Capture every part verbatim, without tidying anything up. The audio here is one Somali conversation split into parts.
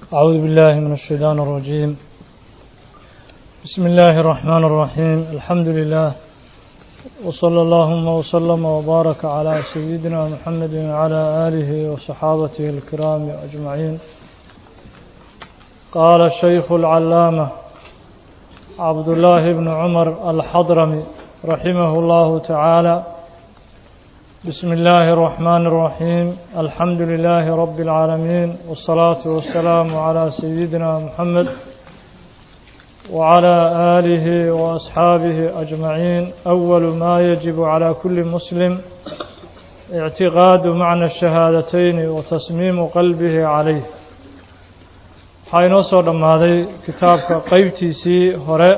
أعوذ بالله من الشيطان الرجيم. بسم الله الرحمن الرحيم. الحمد لله وصلى اللهم وسلم وبارك على سيدنا محمد وعلى آله وصحابته الكرام أجمعين. قال الشيخ العلامة عبد الله بن عمر الحضرمي رحمه الله تعالى: بسم الله الرحمن الرحيم. الحمد لله رب العالمين، والصلاة والسلام على سيدنا محمد وعلى آله وأصحابه أجمعين. أول ما يجب على كل مسلم اعتقاد معنى الشهادتين وتصميم قلبه عليه. حين صدم هذا كتابك قيبتي سي هراء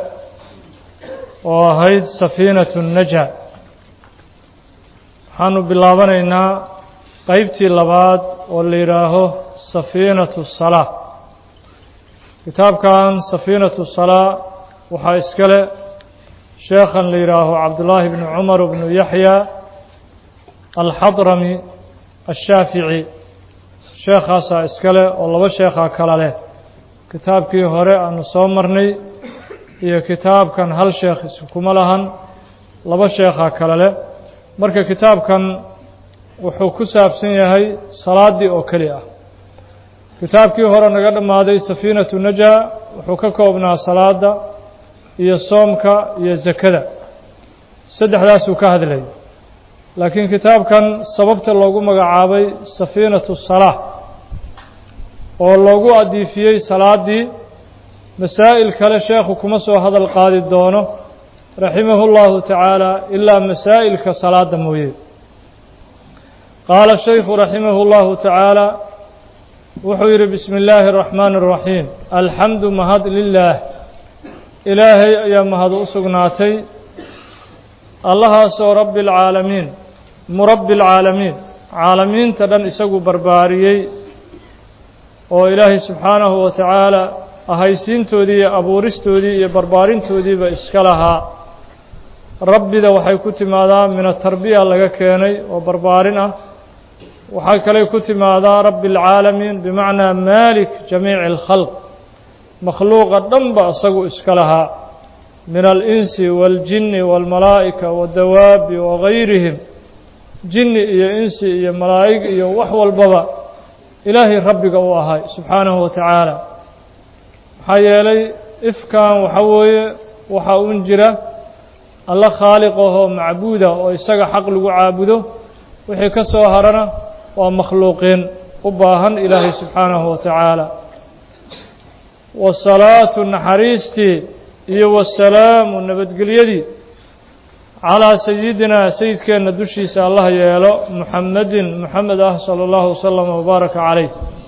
وهيد سفينة النجاة. waxaanu bilaabanaynaa qaybtii labaad oo la yidhaaho safiinatu salaa. kitaabkan safiinatu salaa waxaa iskale sheekhan la yidhaaho cabdullaahi bnu cumar bnu yaxya alxadrami ashaafici. sheekhaasaa iskale oo laba sheekhaa kala leh. kitaabkii hore aanu soo marnay iyo kitaabkan hal sheekh iskuma lahan, laba sheekhaa kala leh. marka kitaabkan wuxuu ku saabsan yahay salaaddii oo keli ah. kitaabkii hore naga dhammaaday safiinatu najaa wuxuu ka koobnaa salaada iyo soomka iyo sakada, saddexdaasuu ka hadlay. laakiin kitaabkan sababta loogu magacaabay safiinatu salaa oo loogu adiifiyey salaaddii, masaa'il kale sheekhu kuma soo hadal qaadi doono raximahu اllahu tacaala ilaa masaa'ilka salaada mooye. qaala shaykhu raximahu اllahu tacaala wuxuu yidhi: bismi illaahi الraxmaani الraxiim. alxamdu mahad lilaah, ilaahay ayaa mahad u sugnaatay, allahaasoo rabbi اlcaalamiin murabbi اlcaalamiin, caalamiinta dhan isagu barbaariyey oo ilaahay subxaanahu wa tacaala ahaysiintoodii iyo abuuristoodii iyo barbaarintoodiiba iska lahaa. rabbida waxay ku timaadaa min atarbiya laga keenay oo barbaarin ah. waxay kale ku timaadaa rabbi اlcaalamiin bimacnaa maalik jamiici اlkhalq, makhluuqa dhanba isagu iska lahaa, min alinsi waاljinni wاlmalaa'ika waاdawaabi wagayrihim. jinni iyo insi iyo malaa'ig iyo wax walbaba ilaahay rabbiga u ahay subxaanahu wa tacaala. maxaa yeelay ifkan waxa weeye waxa uun jira alla khaaliqahoo macbuuda oo isaga xaq lagu caabudo. wixii ka soo harana waa makhluuqiin u baahan ilaahay subxaanahu wa tacaala. wasalaatu naxariistii iyo wasalaamu nabadgelyadii calaa sayidinaa sayidkeenna dushiisa allah yeelo, muxamedin muxamed ah sala allahu wasalam wabaaraka calayh,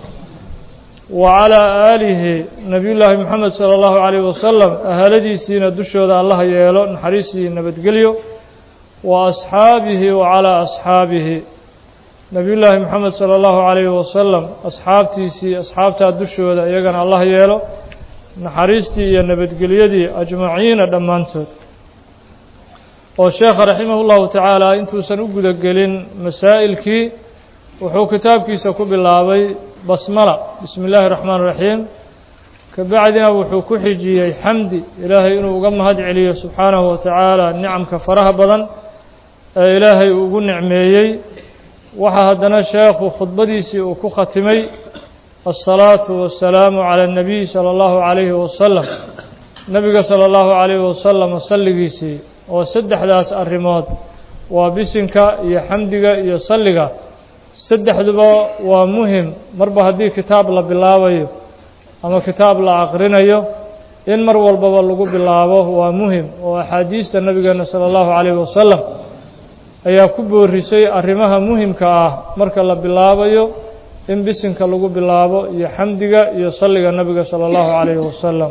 wa calaa aalihi nebiyullaahi moxamed sala allahu calayh wasalam ahaladiisiina dushooda allah yeelo naxariisii nabadgelyo, wa asxaabihi wa calaa asxaabihi, nebiyullaahi moxamed sala allahu calayh wasalam asxaabtiisii asxaabtaa dushooda iyagana allah yeelo naxariistii iyo nabadgelyadii ajmaciina dhammaantood. oo sheekha raximah llahu tacaala intuusan u gudagelin masaa'ilkii wuxuu kitaabkiisa ku bilaabay basmala, bismi illaahi raxmaan raxiim. ka bacdina wuxuu ku xijiyey xamdi, ilaahay inuu uga mahad celiyo subxaanahu wa tacaala nicamka faraha badan ee ilaahay ugu nicmeeyey. waxaa haddana sheekhu khudbadiisii uu ku khatimay asalaatu wasalaamu cala اnabiy sala allahu calayhi wasalam, nebiga sala allahu calayhi wasalam salligiisii. oo saddexdaas arrimood waa bisinka iyo xamdiga iyo salliga, saddexduba waa muhim. marba haddii kitaab la bilaabayo ama kitaab la aqrinayo, in mar walbaba lagu bilaabo waa muhim. oo axaadiista nebigeena sala allahu calayhi wasalam ayaa ku boorisay arrimaha muhimka ah marka la bilaabayo in bisinka lagu bilaabo iyo xamdiga iyo salliga nebiga sala allahu calayhi wasalam.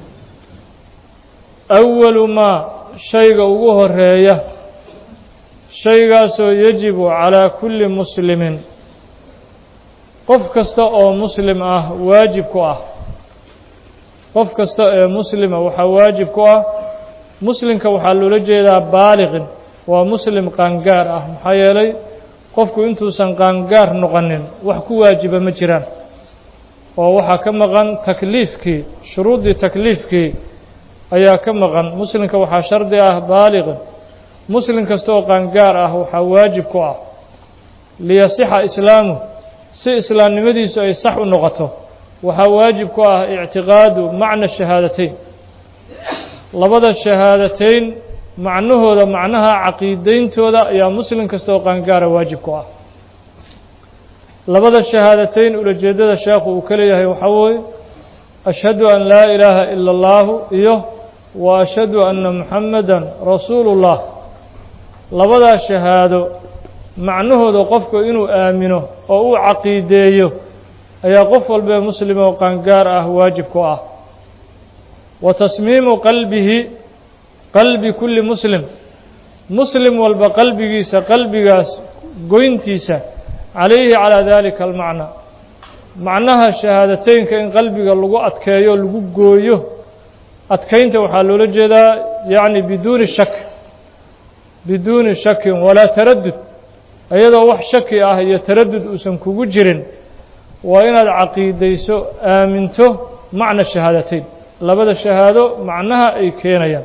awalu maa shayga ugu horeeya, shaygaasoo yajibu calaa kulli muslimin, qof kasta oo muslim ah waajib ku ah. qof kasta ee muslima waxaa waajib ku ah. muslimka waxaa loola jeedaa baaliqin, waa muslim qaangaar ah. maxaa yeelay qofku intuusan qaangaar noqonin wax ku waajiba ma jiraan. oo waxaa ka maqan takliifkii shuruudii takliifkii ayaa ka maqan muslimka waxaa shardi ah baaliq muslim kasta oo qaangaar ah waxaa waajib ku ah liyasixa islaamu si islaamnimadiisu ay sax u noqoto waxaa waajib ku ah ictiqaadu macna shahaadateyn labada shahaadateyn macnahooda macnaha caqiideyntooda ayaa muslim kasta oo qaangaara waajib ku ah labada shahaadateyn ulajeedada sheekhu uu ka leeyahay waxaa weeye ashhadu an laa ilaaha ila allahu iyo wa ashhadu anna muxammadan rasuulullah labadaa shahaado macnahooda qofku inuu aamino oo uu caqiideeyo ayaa qof walbee muslim oo qaangaar ah waajib ku ah wa tasmiimu qalbihi qalbi kulli muslim muslim walba qalbigiisa qalbigaas goyntiisa calayhi calaa dalika almacna macnaha shahaadateynka in qalbiga lagu adkeeyo lagu gooyo adkeynta waxaa loola jeedaa yacni biduuni shak biduuni shakin walaa taraddud iyadoo wax shaki ah iyo taraddud uusan kugu jirin waa inaad caqiidayso aaminto macna shahaadateyn labada shahaado macnaha ay keenayaan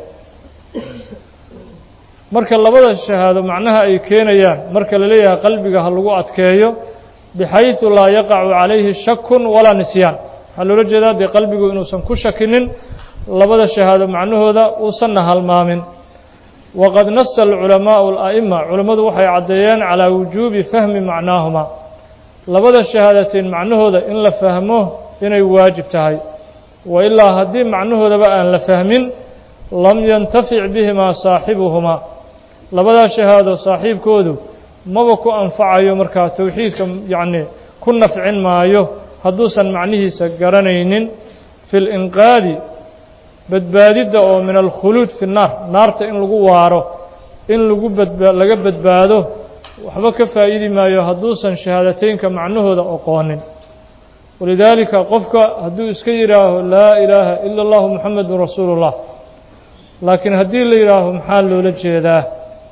marka labada shahaado macnaha ay keenayaan marka la leeyahay qalbiga ha lagu adkeeyo bixayثu laa yaqacu calayhi shakun walaa nisyaan waxaa loola jeedaa dee qalbigu inuusan ku shakinin labada shahaado macnahooda uusanna halmaamin waqad nasa alculamaau ala'ima culammadu waxay caddeeyeen calaa wujuubi fahmi macnaahuma labada shahaadateyn macnahooda in la fahmo inay waajib tahay wa ilaa haddii macnahoodaba aan la fahmin lam yantafic bihimaa saaxibuhumaa labadaa shahaado saaxiibkoodu maba ku anfacayo markaa towxiidka yacni ku nafcin maayo hadduusan macnihiisa garanaynin fi linqaadi badbaadidda oo min alkhuluud fi nnaar naarta in lagu waaro in lagu badba laga badbaado waxba ka faa'iidi maayo hadduusan shahaadateynka macnahooda oqoonin walidaalika qofka hadduu iska yidhaaho laa ilaaha ila allahu muxamedun rasuulullah laakiin haddii la yidhaaho maxaa loola jeedaa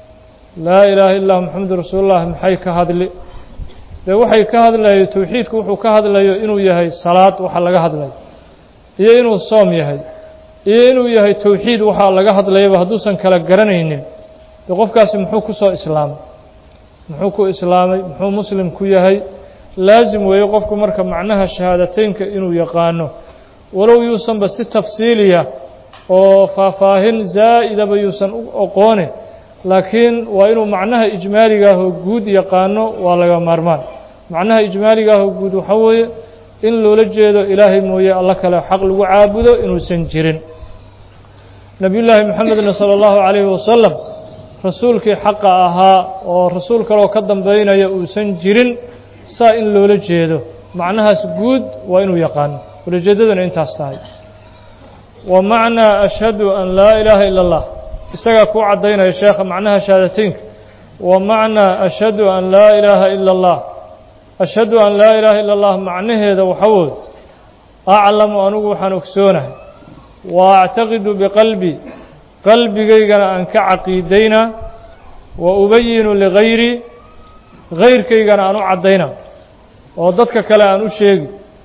laa ilaaha illa hu muxamedun rasuulullah maxay ka hadli dee waxay ka hadlayo towxiidku wuxuu ka hadlayo inuu yahay salaad waxa laga hadlayo iyo inuu soom yahay iyo inuu yahay towxiid waxaa laga hadlayaba hadduusan kala garanaynin dee qofkaasi muxuu ku soo islaamay muxuu ku islaamay muxuu muslim ku yahay laazim weeye qofku marka macnaha shahaadateynka inuu yaqaano walow yuusanba si tafsiiliya oo faahfaahin zaa'idaba yuusan u oqoone laakiin waa inuu macnaha ijmaaligaahoo guud yaqaano waa laga maarmaan macnaha ijmaaligaahoo guud waxaa weeye in loola jeedo ilaahay mooye alla kale xaq lagu caabudo inuusan jirin nebiyullaahi moxamedna sala allahu calayhi wasalam rasuulkii xaqa ahaa oo rasuul kaloo ka dambeynaya uusan jirin saa in loola jeedo macnahaas guud waa inuu yaqaano ulajeedaduna intaas tahay wa macnaa ashhadu an laa ilaaha ila allah isagaa kuu caddaynaya sheekha macnaha shahaadateynka wa macnaa ashhadu an laa ilaaha ila allah ashhadu an laa ilaaha ila allah macnaheeda waxaa wooye aclamu anigu waxaan ogsoonahay wa actaqidu biqalbi qalbigaygana aan ka caqiidaynaa wa ubayinu ligayri gayrkaygana aan u caddayna oo dadka kale aan u sheegi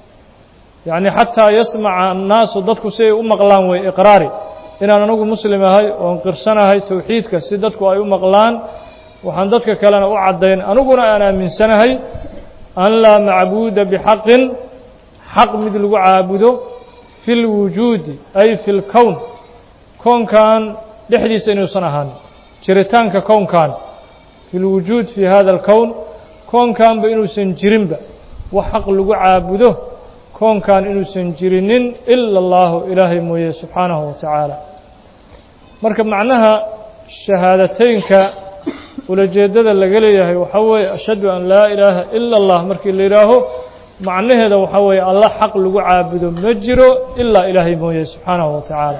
yacni xataa yasmaca annaasu dadku si ay u maqlaan way iqraari inaan anigu muslim ahay oon qirsanahay towxiidka si dadku ay u maqlaan waxaan dadka kalena u caddayn aniguna aan aaminsanahay an laa macbuuda bixaqin xaq mid lagu caabudo fi lwujuudi ay fi lkown kownkan dhexdiisa inuusan ahaan jiritaanka kownkan fi lwujuud fi hada alkown koonkanba inuusan jirinba wax xaq lagu caabudo koonkan inuusan jirinin ila allahu ilaahay mooye subxaanahu wa tacaala marka macnaha shahaadateynka ulajeedada laga leeyahay waxaa weeye ashhadu an laa ilaaha ila allah markii la yidhaaho macnaheeda waxaa weeye alla xaq lagu caabudo ma jiro ilaa ilaahay mooye subxaanahu wa tacaala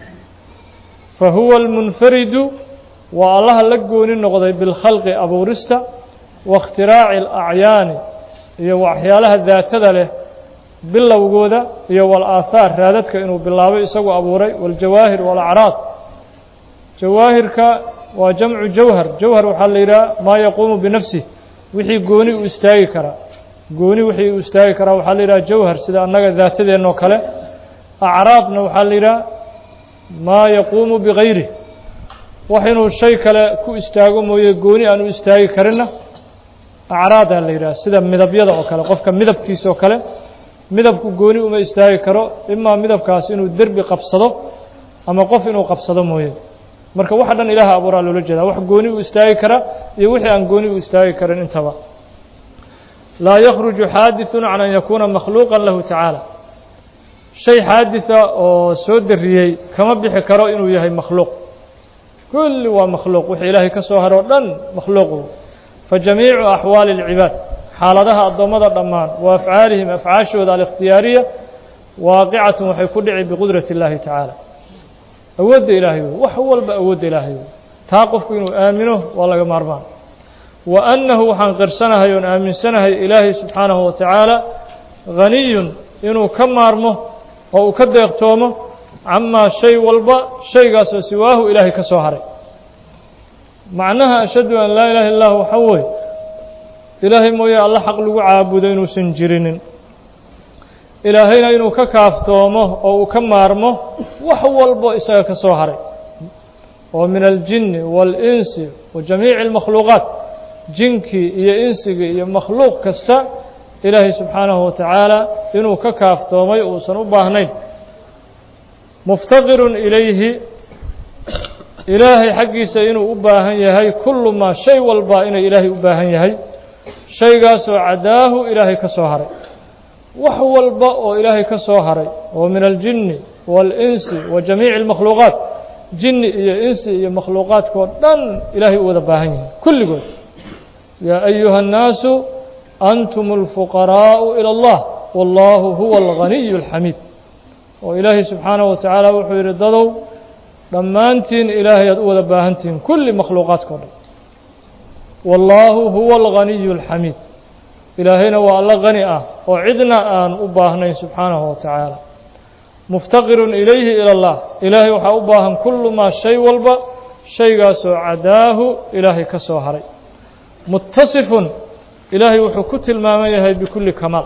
fa huwa almunfaridu waa allaha la gooni noqday bilkhalqi abuurista waاkhtiraaci alacyaani iyo waxyaalaha daatada leh bilowgooda iyo walaahaar raadadka inuu bilaabay isagu abuuray waljawaahir walacraad jawaahirka waa jamcu jawhar jawhar waxaa la yidhaha maa yaquumu binafsih wixii gooni u istaagi karaa gooni wixii uu istaagi karaa waxaa la yidhaha jawhar sida annaga daatadeenoo kale acraadna waxaa la yidhaha maa yaquumu bigayri wax inuu shay kale ku istaago mooye gooni aan u istaagi karinna acraadaa la yidhaha sida midabyada oo kale qofka midabkiisa oo kale midabku gooni uma istaagi karo imaa midabkaas inuu derbi qabsado ama qof inuu qabsado mooye marka waxa dhan ilaaha abuuraa loola jeedaa wax gooni uu istaagi karaa iyo wixii aan gooni u istaagi karin intaba laa yakhruju xaadithun can an yakuuna makhluuqan lahu tacaala shay xaaditha oo soo dariyey kama bixi karo inuu yahay makhluuq kulli waa makhluuq wixii ilaahay ka soo haroo dhan makhluuqu fajamiicu axwaali اlcibaad xaaladaha addoommada dhammaan wa afcaalihim afcaashooda alikhtiyaariya waaqicatun waxay ku dhici biqudrati اllaahi tacaala awoodda ilaahay wey wax walba awoodda ilaahay wey taa qofku inuu aamino waa laga maarmaan wa annahu waxaan qirsanahay oon aaminsanahay ilaahay subxaanahu wa tacaala haniyun inuu ka maarmo oo uu ka deeqtoomo camaa shay walba shaygaasoo siwaahu ilaahay ka soo haray macnaha ashhadu an laa ilaha illa hu waxaa weeye ilaahay mooye alla xaq lagu caabudo inuusan jirinin ilaahayna inuu ka kaaftoomo oo uu ka maarmo wax walbo isaga ka soo haray oo min aljinni waalinsi wa jamiici اlmakhluuqaat jinkii iyo insigii iyo makhluuq kasta ilaahay subxaanahu wa tacaala inuu ka kaaftoomay uusan u baahnayn muftaqirun ilayhi ilaahay xaggiisa inuu u baahan yahay kullu maa shay walba inay ilaahay u baahan yahay shaygaasoo cadaahu ilaahay ka soo haray wax walba oo ilaahay ka soo haray oo min aljinni waalinsi wa jamiici اlmakhluuqaat jinni iyo insi iyo makhluuqaadkoo dhan ilaahay u wada baahan yahay kulligood yaa ayuha الnaasu antum اlfuqaraa'u ilى اllah wاllahu huwa اlganiyu اlxamiid oo ilaahay subxaanahu wa tacaala wuxuu yidhi dadow dhammaantiin ilaahay aad u wada baahantihiin kulli makhluuqaadkao dhan wallaahu huwa alganiyu اlxamiid ilaahayna waa alla gani ah oo cidna aan u baahnayn subxaanahu wa tacaala muftaqirun ilayhi ilى اllah ilaahay waxaa u baahan kullu maa shay walba shaygaasoo cadaahu ilaahay ka soo haray mutasifun ilaahay wuxuu ku tilmaaman yahay bikulli kamaal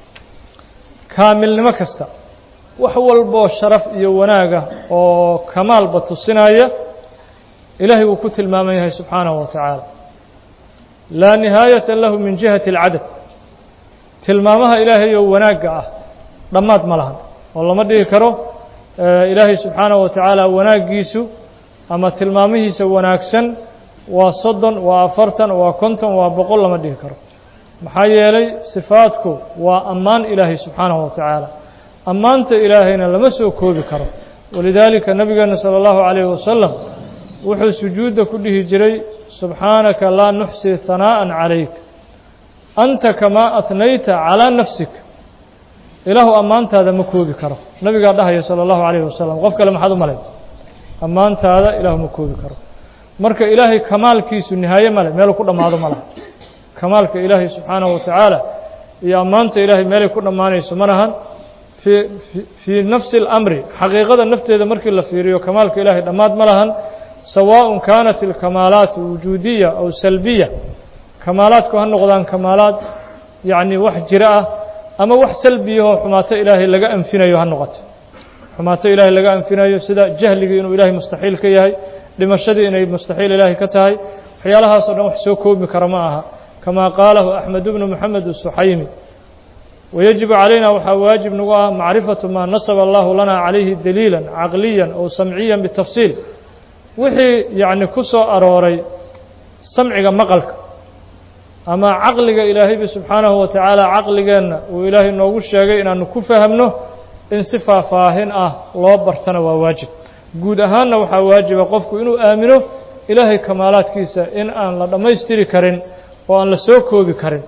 kaamilnimo kasta wax walboo sharaf iyo wanaaga oo kamaalba tusinaya ilaahay wuu ku tilmaaman yahay subxaanahu wa tacaala laa nihaayata lahu min jihati اlcadad tilmaamaha ilaahay oo wanaagga ah dhammaad ma lahan oo lama dhihi karo ilaahay subxaanahu wa tacaala wanaaggiisu ama tilmaamihiisa wanaagsan waa soddon waa afartan waa konton waa boqol lama dhihi karo maxaa yeelay sifaadku waa ammaan ilaahay subxaanahu wa tacaala ammaanta ilaahayna lama soo koobi karo walidaalika nabigeena salى اllahu عalayhi wasalam wuxuu sujuudda ku dhihi jiray subxaanaka laa nuxsi hanaaءa calayk anta kamaa atnayta calىa nafsik ilaahu ammaantaada ma koobi karo nabigaa dhahaya salى اllahu عalayhi wasalam qof kale maxaad u malay ammaantaada ilaahu ma koobi karo marka ilaahay kamaalkiisu nihaaye male meelu ku dhammaado ma laha kamaalka ilaahay subxaanahu wa tacaala iyo ammaanta ilaahay meelay ku dhammaanayso ma lahan في في نفس الأمر حقيقة نفتها مركي لفيريو كمالك إلهي دماد ملهن سواء كانت الكمالات وجودية أو سلبية كمالات كهن غضان كمالات يعني وح جراءة أما وح سلبية حماة إلهي لقى أنفنا يهنغت حماة إلهي لقى أنفنا يسدى جهل إنه إلهي مستحيل كيهي لمشهد إنه مستحيل إلهي كتهي حيالها صنع وحسوكو بكرماها كما قاله أحمد بن محمد السحيمي ويجب علينا وحا واجب نقوها معرفة ما نصب الله لنا عليه دليلا عقليا أو سمعيا بالتفصيل وحي يعني كسو أروري سمعك مقلك أما عقلك إلهي سبحانه وتعالى عقلك وإلهي نوغش يغي إن نكفهمنه إن صفة فاهن أه الله برتنا وواجب قود أهانا وحا واجب قفك إنه آمنه إلهي كمالات كيسا إن أن لما يستري كرين وأن لسوكو بكرين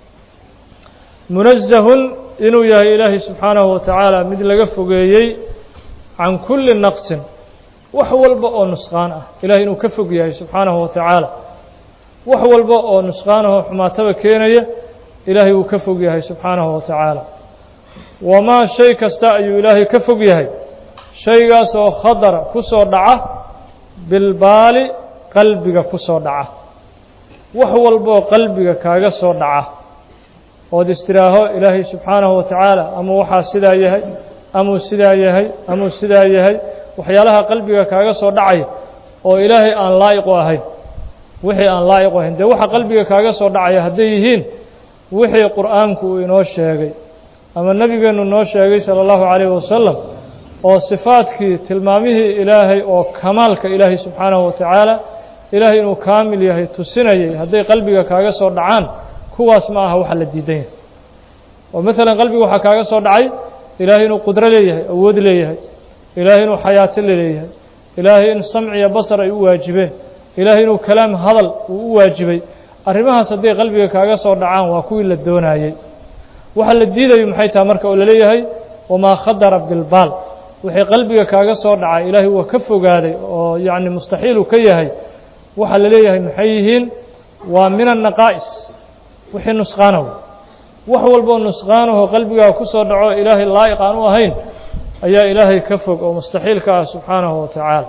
munazahun inuu yahay ilaahay subxaanahu wa tacaala mid laga fogeeyey can kulli naqsin wax walba oo nusqaan ah ilahay inuu ka fog yahay subxaanahu wa tacaala wax walba oo nusqaan ahoo xumaataba keenaya ilaahay wuu ka fog yahay subxaanahu wa tacaala wamaa shay kasta ayuu ilaahay ka fog yahay shaygaas oo khadara ku soo dhaca bilbaali qalbiga ku soo dhaca wax walba oo qalbiga kaaga soo dhaca ood istiraaho ilaahay subxaanahu watacaala ama waxaa sidaa yahay amuu sidaa yahay amuu sidaa yahay waxyaalaha qalbiga kaaga soo dhacaya oo ilaahay aan laa'iq u ahayn wixii aan laa'iq u ahayn dee waxa qalbiga kaaga soo dhacaya hadday yihiin wixii qur'aanku uu inoo sheegay ama nebigeennu noo sheegay sala allahu calayhi wasalam oo sifaadkii tilmaamihii ilaahay oo kamaalka ilaahay subxaanahu watacaala ilaahay inuu kaamil yahay tusinayay hadday qalbiga kaaga soo dhacaan kuwaas ma aha waxa la diidan yahay oo maalan qalbiga waxaa kaaga soo dhacay ilaahay inuu qudro leeyahay awood leeyahay ilaahay inuu xayaato leeyahay ilaahay in samc iyo basar ay u waajibeen ilaahay inuu kalaam hadal uu u waajibay arrimahaas hadday qalbiga kaaga soo dhacaan waa kuwii la doonayey waxa la diidayo maxay tahay marka oo laleeyahay wamaa khadara bilbaal wixii qalbiga kaaga soo dhacay ilaahay waa ka fogaaday oo yacni mustaxiil uu ka yahay waxa la leeyahay maxay yihiin waa min annaqaa'is wixii nusqaanow wax walboo nusqaanahoo qalbigaa ku soo dhaco ilaahay laa'iq aan u ahayn ayaa ilaahay ka fog oo mustaxiil ka ah subxaanahu watacaala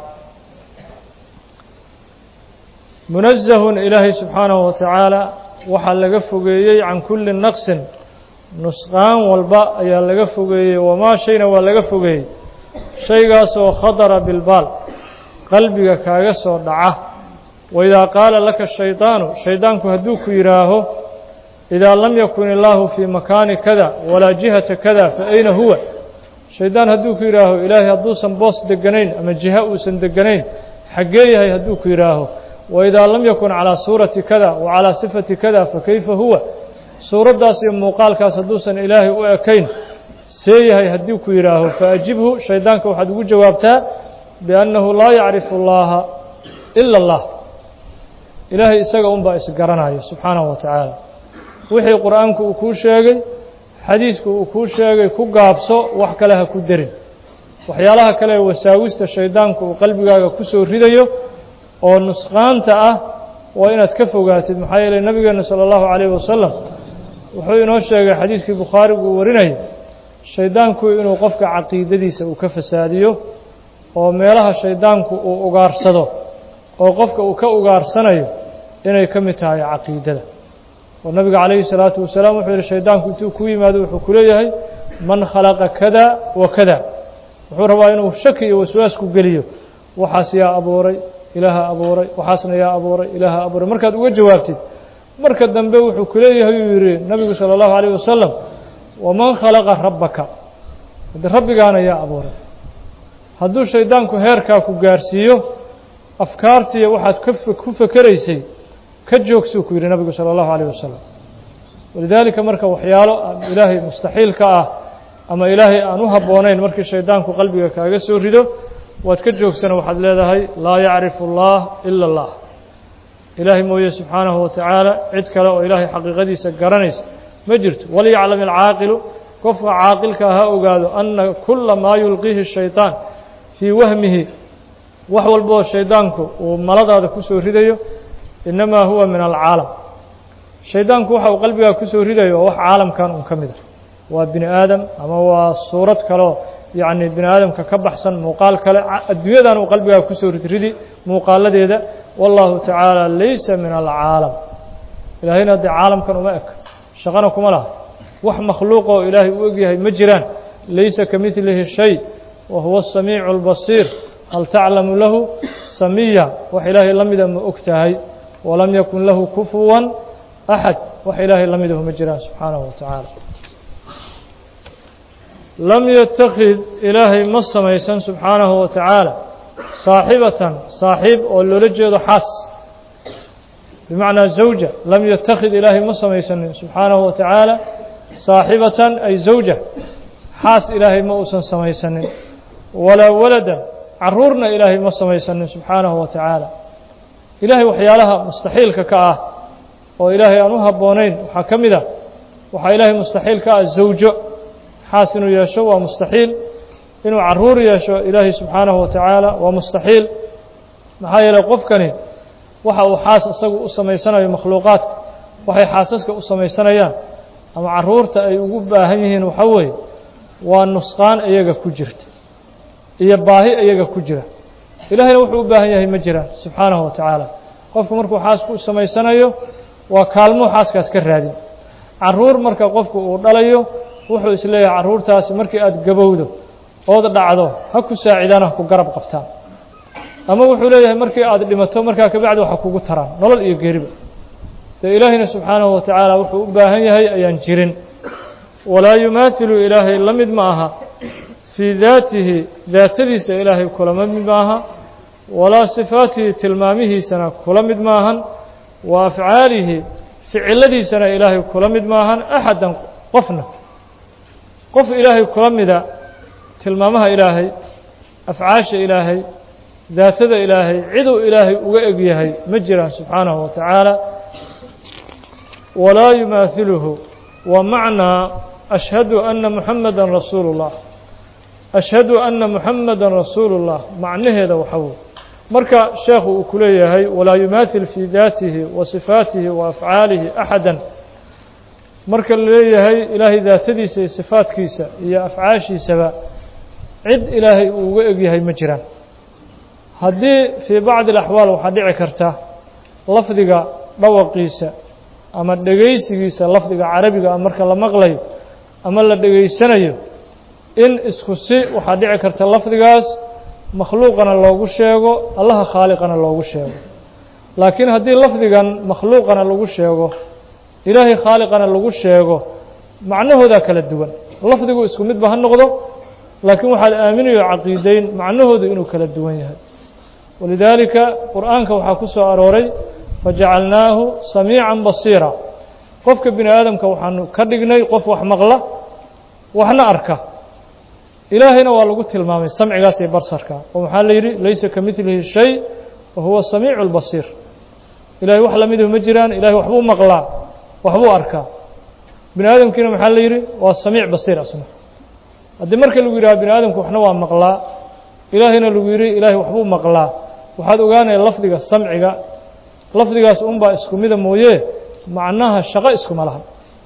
munazahun ilaahay subxaanahu watacaala waxaa laga fogeeyey can kulli naqsin nusqaan walba ayaa laga fogeeyey wamaa shayna waa laga fogeeyey shaygaasoo khadara bilbaal qalbiga kaaga soo dhaca waidaa qaala laka shaydaanu shaydaanku hadduu ku yidhaaho idaa lam yakun illaahu fii makaani kada walaa jihata kada fa ayna huwa shaydaan hadduu ku yidhaaho ilaahay hadduusan boos deganayn ama jiha uusan deganayn xaggee yahay hadduu ku yidhaaho waidaa lam yakun calaa suurati kada wa calaa sifati kada fa kayfa huwa suuraddaas iyo muuqaalkaas hadduusan ilaahay u ekayn see yahay haddii ku yidhaaho faajibhu shaydaanka waxaad ugu jawaabtaa biannahu laa yacrifu allaha ila allah ilaahay isaga unbaa isgaranayo subxaanahu watacaala wixii qur'aanku uu kuu sheegay xadiisku uu kuu sheegay ku gaabso wax kale ha ku derin waxyaalaha kale ee wasaawista shaydaanku uu qalbigaaga ku soo ridayo oo nusqaanta ah waa inaad ka fogaatid maxaa yeelay nabigeena sala allahu calayhi wasalam wuxuu inoo sheegay xadiiskii bukhaarigu uu warinayay shaydaanku inuu qofka caqiidadiisa uu ka fasaadiyo oo meelaha shaydaanku uu ugaarsado oo qofka uu ka ugaarsanayo inay ka mid tahay caqiidada oo nabiga calayhi salaatu wasalaam wuxuu yihi shaydaanku intuu ku yimaado wuxuu ku leeyahay man khalaqa kada wa kada wuxuu rabaa inuu shaki iyo waswaas ku geliyo waxaas yaa abuuray ilaaha abuuray waxaasna yaa abuuray ilaaha abuuray markaad uga jawaabtid marka dambe wuxuu ku leeyahay uu yihi nabigu sala allahu calayh wasalam waman khalaqa rabbaka hadi rabbigaana yaa abuuray hadduu shaydaanku heerkaa ku gaarsiiyo afkaartiiyo waxaad ku fekeraysay ka joogsuu ku yidhi nabigu sala allahu calayh wasalam walidaalika marka waxyaalo ilaahay mustaxiil ka ah ama ilaahay aan u habboonayn markii shaydaanku qalbiga kaaga soo rido waad ka joogsana waxaad leedahay laa yacrifu allah ila allah ilaahay mooye subxaanahu watacaala cid kale oo ilaahay xaqiiqadiisa garanaysa ma jirto waliyaclam alcaaqilu qofka caaqilka ha ogaado anna kula maa yulqiihi shayطaan fii wahmihi wax walboo shaydaanku uu maladaada ku soo ridayo inamaa huwa min alcaalam shaydaanku waxa uu qalbigaa ku soo ridayo waa wax caalamkan un ka mid a waa bini aadam ama waa suurad kaleo yacni bini aadamka ka baxsan muuqaal kale adduunyadan uu qalbigaa ku soo ridridi muuqaaladeeda wallahu tacaala laysa min alcaalam ilaahayna haddee caalamkan uma eg shaqana kuma laha wax makhluuqoo ilaahay u egyahay ma jiraan laysa ka midlihi shay wa huwa asamiicu albasiir hal taclamu lahu samiya wax ilaahay la mida ma og tahay walam yakun lahu kufuwan axad wax ilaahay la midahu ma jiraan subxaanahu watacaala lam yatakid ilaahay ma samaysan subxaanahu watacaala saaxibatan saaxiib oo loola jeedo xaas bimacnaa zawja lam yatakid ilaahay ma samaysanin subxaanahu watacaala saaxibatan ay zawja xaas ilaahay ma uusan samaysanin walaa waladan caruurna ilaahay ma samaysanin subxaanahu watacaala ilaahay waxyaalaha mustaxiilka ka ah oo ilaahay aan u habboonayn waxaa ka mid ah waxaa ilaahay mustaxiil ka ah zawjo xaas inuu yeesho waa mustaxiil inuu caruur yeesho ilaahay subxaanahu watacaala waa mustaxiil maxaa yeelay qofkani waxa uu xaas isagu u samaysanayo makhluuqaadka waxay xaasaska u samaysanayaan ama caruurta ay ugu baahan yihiin waxaa weeye waa nusqaan iyaga ku jirta iyo baahi iyaga ku jira ilaahayna wuxuu u baahan yahay ma jiraan subxaanahu watacaala qofku markuu xaasku u samaysanayo waa kaalmuu xaaskaas ka raadin caruur marka qofku uu dhalayo wuxuu isleeyahay caruurtaasi markii aad gabowdo ood dhacdo ha ku saacidaan ha ku garab qabtaan ama wuxuu leeyahay markii aad dhimato markaa ka bacdi waxa kugu taraan nolol iyo geeriba de ilaahina subxaanahu wa tacaala wuxuu u baahan yahay ayaan jirin walaa yumaathilu ilaahay la mid ma aha fii daatihi daatadiisa ilaahay kulama mid maaha walaa sifaatihi tilmaamihiisana kula mid maahan wa afcaalihi ficiladiisana ilaahay kula mid maahan axadan qofna qof ilaahay kula mida tilmaamaha ilaahay afcaasha ilaahay daatada ilaahay ciduu ilaahay uga eg yahay ma jiraan subxaanahu wa tacaala walaa yumaathiluhu wa macnaa ashhadu anna muxamada rasuulu اllah ashhadu anna muxamada rasuulu اllah macnaheeda waxa wey marka sheekhu uu ku leeyahay walaa yumaathil fii daatihi wa sifaatihi wa afcaalihi axada marka la leeyahay ilaahay daatadiisa iyo sifaadkiisa iyo afcaashiisaba cid ilaahay uu uga eg yahay ma jiraan haddii fii bacdi اlaxwaal waxaa dhici karta lafdiga dhawaqiisa ama dhegaysigiisa lafdiga carabiga ah marka la maqlayo ama la dhegaysanayo in isku si waxaa dhici karta lafdigaas makhluuqana loogu sheego allaha khaaliqana loogu sheego laakiin haddii lafdigan makhluuqana lagu sheego ilaahay khaaliqana lagu sheego macnahoodaa kala duwan lafdigu isku midba ha noqdo laakiin waxaad aaminayo caqiideyn macnahoodu inuu kala duwan yahay walidaalika qur'aanka waxaa ku soo arooray fajacalnaahu samiican basiira qofka bini aadamka waxaanu ka dhignay qof wax maqla waxna arka ilaahayna waa lagu tilmaamay samcigaas iyo barsarka oo waxaa la yidhi laysa ka midlihi shay wa huwa samiicu lbasiir ilahay wax lamiduhu ma jiraan ilahay waxbuu maqlaa waxbuu arkaa bini aadamkiina maxaa la yidhi waa samiic basiir asna haddii marka lagu yidhaha bini aadamku waxna waa maqlaa ilaahayna lagu yidhi ilaahay waxbuu maqlaa waxaad ogaanaya lafdiga samciga lafdigaas unbaa isku mida mooye macnaha shaqo iskuma laha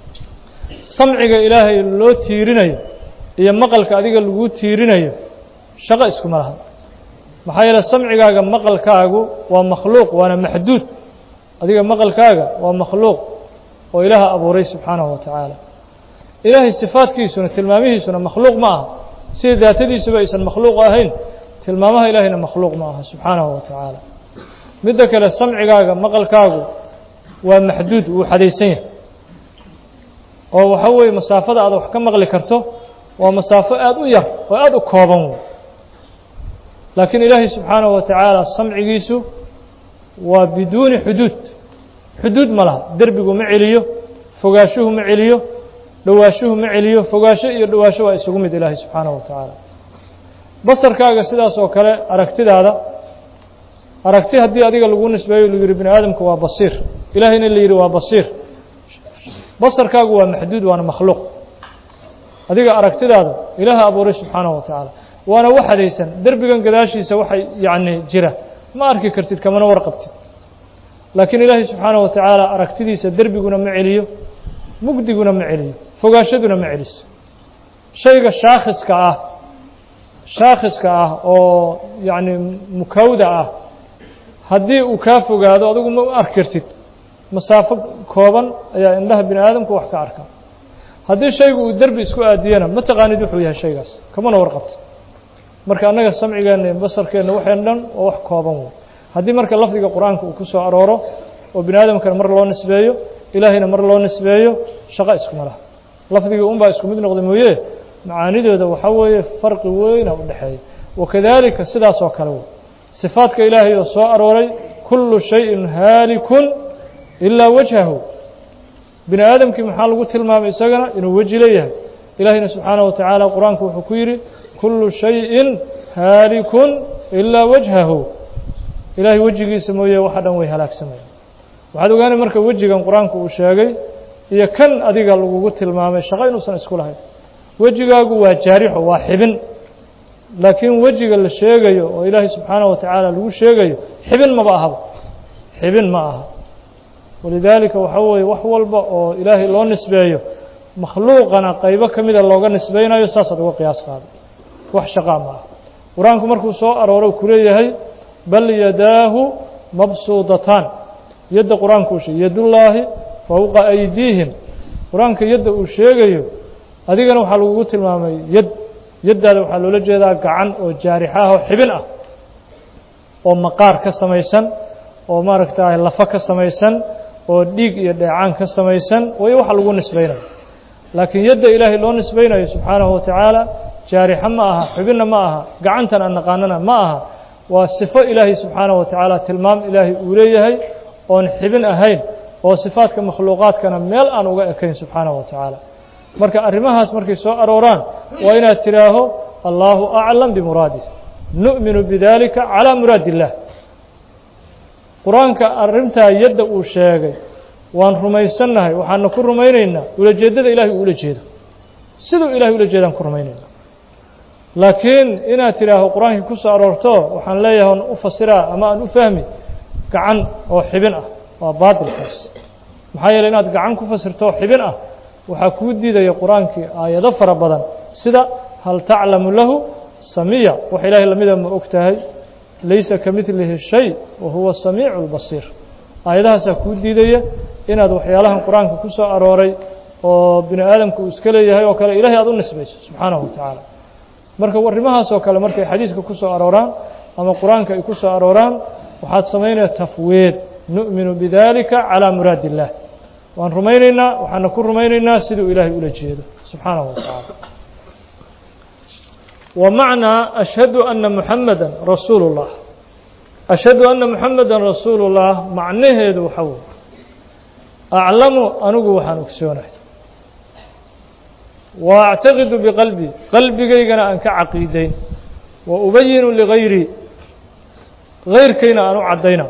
samciga ilaahay loo tiirinayo iyo maqalka adiga lagu tiirinayo shaqo iskuma laha maxaa yeele samcigaaga maqalkaagu waa makhluuq waana maxduud adiga maqalkaaga waa makhluuq oo ilaaha abuuray subxaanahu wa tacaala ilaahay sifaadkiisuna tilmaamihiisuna makhluuq ma aha sida daatadiisuba aysan makhluuq ahayn tilmaamaha ilaahayna makhluuq ma aha subxaanahu wa tacaala midda kale samcigaaga maqalkaagu waa maxduud wuu xadaysan yahay oo waxa weeye masaafada aad wax ka maqli karto waa masaafo aada u yar oo aada u kooban wey laakiin ilaahay subxaanahu wa tacaala samcigiisu waa biduuni xuduud xuduud ma laha derbigu ma celiyo fogaashuhu ma celiyo dhowaashuhu ma celiyo fogaasho iyo dhowaasho waa isugu mid ilaahay subxaanahu wa tacaala basarkaaga sidaas oo kale aragtidaada aragti haddii adiga lagu nisbeeyo lagu yihi bini aadamku waa basiir ilaahayna la yidhi waa basiir basarkaagu waa maxduud waana makhluuq adiga aragtidaada ilaaha abuuray subxaanahu wa tacaala waana wax hadaysan derbigan gadaashiisa waxay yacni jira ma arki kartid kamana warqabtid laakiin ilaahay subxaanahu wa tacaala aragtidiisa derbiguna ma celiyo mugdiguna ma celiyo fogaashaduna ma celiso shayga shaakhiska ah shaakhiska ah oo yacni mukawda ah haddii uu kaa fogaado adigu ma arki kartid masaafo kooban ayaa indhaha bini aadamku wax ka arkaa haddii shaygu uu derbi isku aadiyana ma taqaanid wuxuu yahay shaygaas kamana warqabto marka annaga samcigeenna iyo basarkeenna waxeen dhan oo wax kooban wey haddii marka lafdiga qur-aanka uu ku soo arooro oo bini aadamkana mar loo nisbeeyo ilaahayna mar loo nisbeeyo shaqo iskuma laha lafdigii unbaa isku mid noqda mooye macaanidooda waxaa weeye farqi weyna u dhexeeya wakadalika sidaas oo kale wey sifaadka ilaahay oo soo arooray kullu shayin haalikun ilaa wajhahu bini aadamkii maxaa lagu tilmaamay isagana inuu weji leeyahay ilaahayna subxaanaه wa tacaala qur-aanku wuxuu ku yidhi kullu shayin haalikun ilaa wajhahu ilaahay wejigiisa mooye waxa dhan way halaagsamaya waxaad ogaanay marka wejigan qur-aanku uu sheegay iyo kan adiga lagugu tilmaamay shaqo inuusan isku lahayn wejigaagu waa jaarixo waa xibin laakiin wejiga la sheegayo oo ilaahay subxaanaه wa tacaala lagu sheegayo xibin maba ahaba xibin ma aha walidaalika waxaa weeye wax walba oo ilaahay loo nisbeeyo makhluuqana qaybo ka mida looga nisbeynayo saasaad uga qiyaas qaaday wax shaqaa ma ah qur-aanku markuu soo arooro ku leeyahay bal yadaahu mabsuudataan yadda qur-aanku u sheegay yadullaahi fowqa aydiihim qur-aanka yadda uu sheegayo adigana waxaa lagugu tilmaamay yad yaddaada waxaa loola jeedaa gacan oo jaarix ah oo xibin ah oo maqaar ka samaysan oo maaragtay lafa ka samaysan oo dhiig iyo dheecaan ka samaysan way waxa lagu nisbaynayo laakiin yadda ilaahay loo nisbaynayo subxaanahu watacaala jaarixa ma aha xubinna ma aha gacantan aan naqaanana ma aha waa sifo ilaahay subxaanahu watacaala tilmaam ilaahay uu leeyahay oon xibin ahayn oo sifaadka makhluuqaadkana meel aan uga ekayn subxaanahu watacaala marka arrimahaas markay soo arooraan waa inaad tidhaaho allaahu aclam bimuraadih nu'minu bidalika calaa muraadi illaah qur-aanka arrintaa yadda uu sheegay waan rumaysannahay waxaana ku rumaynaynaa ulajeeddada ilahay uu ula jeedo siduu ilahay ula jeedaan ku rumaynaynaa laakiin inaad tidhaaho qur-aankii ku soo aroorto waxaan leeyahay on u fasiraa ama aan u fahmi gacan oo xibin ah waa baatilkaas maxaa yeeley inaad gacan ku fasirto xibin ah waxaa kuu diidaya qur-aankii aayado fara badan sida hal taclamu lahu samiya wax ilaahay lamida ma og tahay laysa ka midlihi shay wa huwa samiicu اlbasiir aayadahaasaa kuu diidaya inaad waxyaalahan qur-aanka ku soo arooray oo bini aadamku uu iska leeyahay oo kale ilahay aad u nisbayso subxaanahu watacaala marka arrimahaas oo kale markay xadiiska ku soo arooraan ama qur-aanka ay ku soo arooraan waxaad samaynaya tafwiid nu'minu bidalika calaa muraadi illaah waan rumaynaynaa waxaana ku rumaynaynaa siduu ilaahay ula jeedo subxaanahu watacaala wa macnaa ashhadu anna muxamada rasuulu اllah ashhadu anna muxamada rasuulu اllah macnaheedu waxa wey aclamu anigu waxaan ogsoonahay wa actaqidu biqalbii qalbigaygana aan ka caqiidayn wa ubayinu ligayrii gayrkayna aan u caddayna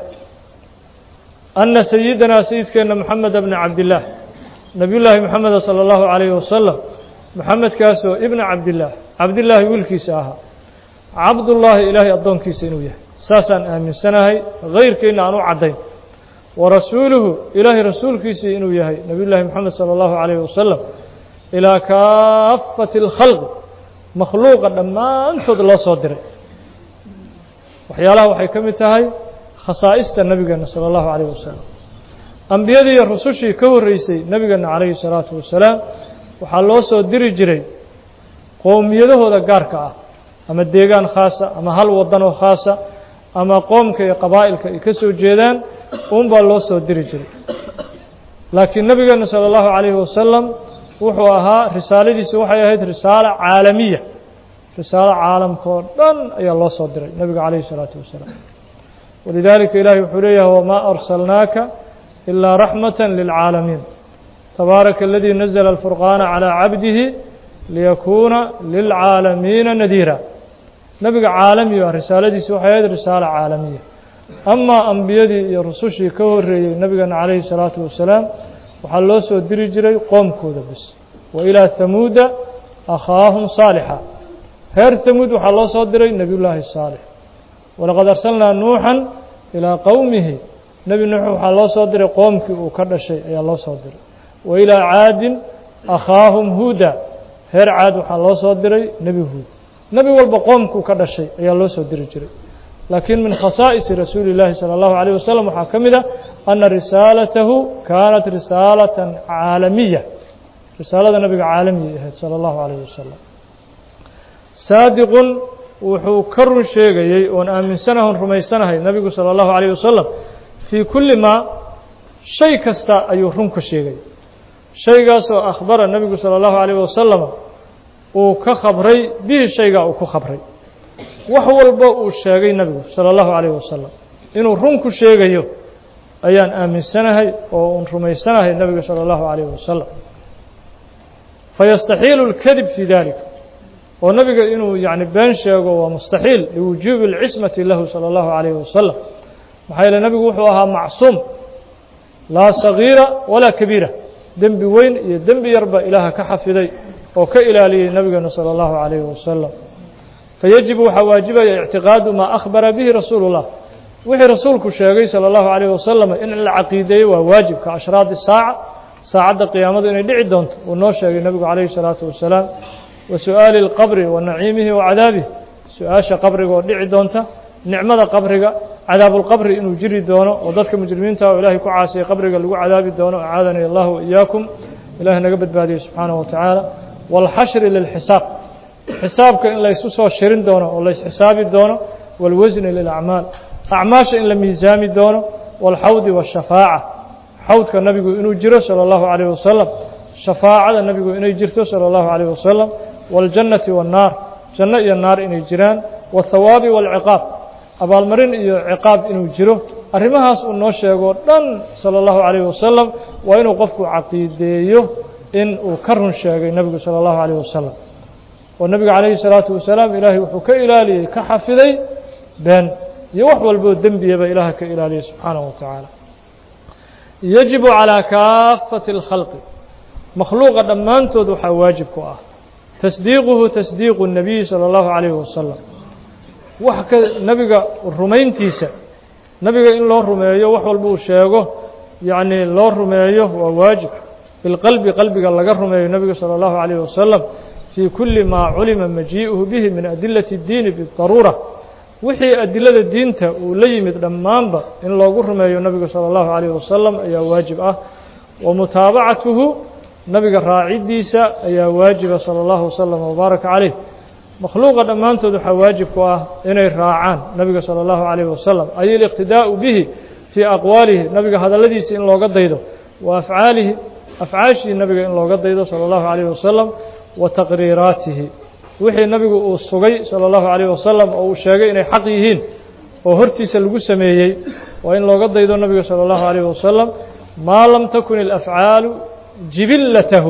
anna sayidinaa sayidkeenna moxameda bni cabdillaah nabiy llaahi moxameda salى اllahu عalayhi wasalam moxamedkaasoo ibna cabdillaah cabdillaahi wiilkiisa ahaa cabdullaahi ilaahay addoonkiisa inuu yahay saasaan aaminsanahay gayrkayna aan u caddayn wa rasuuluhu ilaahay rasuulkiisii inuu yahay nabiy llaahi moxamed salى اllahu عalayhi wasalam ilaa kaafati اlkhalqi makhluuqa dhammaantood loo soo diray waxyaalaha waxay ka mid tahay khasaa'ista nabigeena salى اllahu عalayh wasalam ambiyadii iyo rusushii ka horreysay nabigeena calayhi الsalaatu wasalaam waxaa loo soo diri jiray qowmiyadahooda gaarka ah ama deegaan khaasa ama hal wadanoo khaasa ama qoomka iyo qabaa'ilka ay ka soo jeedaan un baa loo soo diri jiray laakiin nabigeena salى اllahu عalayhi wasalam wuxuu ahaa risaaladiisi waxay ahayd risaalo caalamiya risaalo caalamka oo dhan ayaa loo soo diray nabiga calayhi الsalaatu wasalaam walidaalika ilaahay wuxuu leeyahay wamaa arsalnaaka ilaa raxmata lilcaalamiin tabaaraka aladii nazla alfurqaana calىa cabdihi liyakuuna lilcaalamiina nadiira nebiga caalami ah risaaladiisi waxay ahayd risaalo caalamiya amaa ambiyadii iyo rusushii ka horreeyey nabigeena calayhi الsalaatu wasalaam waxaa loo soo diri jiray qoomkooda bis wa ilaa hamuuda akhaahum saalixa reer hamuud waxaa loo soo diray nebiy llaahi saalix walaqad arsalnaa nuuxan ilaa qowmihi nebi nuux waxaa loo soo diray qoomkii uu ka dhashay ayaa loo soo diray wa ilaa caadin akhaahum huuda reer caad waxaa loo soo diray nebi huud nebi walba qoomkuu ka dhashay ayaa loo soo diri jiray laakiin min khasaa'isi rasuuli llaahi salى اllahu عalيه wasalam waxaa ka mid a ana risaalatahu kaanat risaalatan caalamiya risaalada nabiga caalamiyay ahayd salى اllahu عalayه wasalam saadiqun wuxuu ka run sheegayey oon aaminsanahay on rumaysanahay nabigu salى اllahu عalayه wasalam fii kulli maa shay kasta ayuu run ka sheegay shaygaasoo akhbara nebigu salى اllahu عalayه wasalam uu ka khabray bihi shaygaa uu ku khabray wax walba uu sheegay nebigu salى اllahu عalayه wasalam inuu run ku sheegayo ayaan aaminsanahay oo un rumaysanahay nebiga salى اllahu عalayه wasalam fayastaxiilu اlkadib fii dalik oo nebiga inuu yani been sheego waa mustaxiil liwujuubi اlcismati lahu salى اllahu عalayه wasalam maxaa yeele nebigu wuxuu ahaa macsuum laa sagiira walaa kabiira dembi weyn iyo dembi yarba ilaaha ka xafiday oo ka ilaaliyey nebigeena salى اllahu عalayه wasalam fayajibu waxaa waajibaya ictiqaadu maa akhbara bihi rasuulu اllah wixii rasuulku sheegay salى اllahu عalayه wasalam in la caqiideeyo waa waajibka ashraadi saaca saacadda qiyaamadu inay dhici doonto uu noo sheegay nebigu calayhi الsalaatu wasalaam wa su'aali اlqabri wa naciimihi wa cadaabih su-aasha qabriga oo dhici doonta nicmada qabriga cadaabulqabri inuu jiri doono oo dadka mujrimiinta oo ilaahay ku caasiyay qabriga lagu cadaabi doono acaadani allahu waiyaakum إلهي نقبت بهذه سبحانه وتعالى والحشر للحساب حسابك إن لا يسوسه شرين دونه ولا يحسابي دونه والوزن للأعمال أعماش إن لم يزامي دونه والحوض والشفاعة حوض كالنبي إنه جرى صلى الله عليه وسلم شفاعة النبي إنه جرته صلى الله عليه وسلم والجنة والنار جنة النار إنه جران والثواب والعقاب أبا المرين عقاب إنه جره أرمهاس النوشة يقول لن صلى الله عليه وسلم وإنه قفك عقيديه إن وكرن شيء النبي صلى الله عليه وسلم والنبي عليه الصلاة والسلام إلهي وحكى إلالي كحفظي بين يوحول بالذنب يبا إله كإلهي سبحانه وتعالى يجب على كافة الخلق مخلوق دمان تدوح واجبك تصديقه تصديق النبي صلى الله عليه وسلم وحكى نبي الرمين تيسا نبي إن الله رميه وحول بو شيغه يعني الله رميه وواجب بالقلب قلبك الله رميه النبي صلى الله عليه وسلم في كل ما علم مجيئه به من أدلة الدين بالضرورة وحي أدلة الدين وليمت دمانبا إن الله رميه النبي صلى الله عليه وسلم أي واجب أه ومتابعته نبي الراعي ديسا أي واجب صلى الله وسلم وبارك عليه مخلوق دمان تدوح واجبك أه إنه الراعان نبي صلى الله عليه وسلم أي الاقتداء به في أقواله نبي هذا الذي سئل الله قد يده وأفعاله أفعاشه النبي إن الله قد يده صلى الله عليه وسلم وتقريراته وحي النبي الصغي صلى الله عليه وسلم أو الشاقي إنه حقيهين وهرتي سلقو سميهي وإن الله قد يده النبي صلى الله عليه وسلم ما لم تكن الأفعال جبلته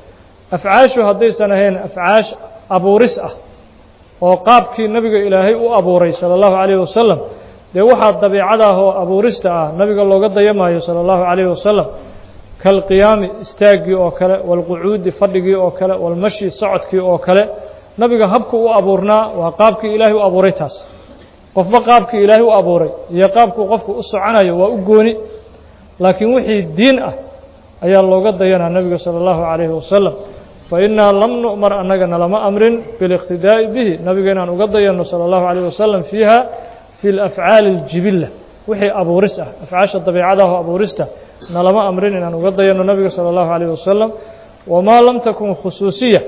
أفعاشه هذه سنهين أفعاش أبو رسأة وقابك النبي إلهي وأبو ري صلى الله عليه وسلم دي واحد طبيعته هو أبو رسأة نبي الله قد يماه صلى الله عليه وسلم كالقيام استاقي أو كلا والقعود فردقي أو كلا والمشي صعدك أو كلا نبي هبك وأبورنا وقابك إلهي وأبو ريتاس قف قابك إلهي وأبو ري يقابك وقفك أسعنا وأقوني لكن وحي الدين أه أي الله قد ينا النبي صلى الله عليه وسلم فإنا لم نؤمر أننا لما أمر بالاقتداء به نبينا قد ينا صلى الله عليه وسلم فيها في الأفعال الجبلة وحي أبو رسة أفعاش الطبيعة أبو رسة لما أمر أن قد ينا النبي صلى الله عليه وسلم وما لم تكن خصوصية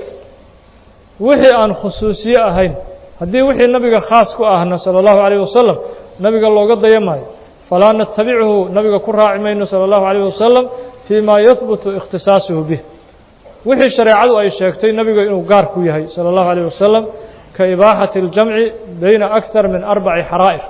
وحي أن خصوصية أهين هذه وحي النبي خاص كأهنا صلى الله عليه وسلم نبي الله قد ينا فلا نتبعه نبي كرة عمين صلى الله عليه وسلم فيما يثبت اختصاصه به وحي الشريعة أي شيكتين نبي إنه قارك يهي صلى الله عليه وسلم كإباحة الجمع بين أكثر من أربع حرائر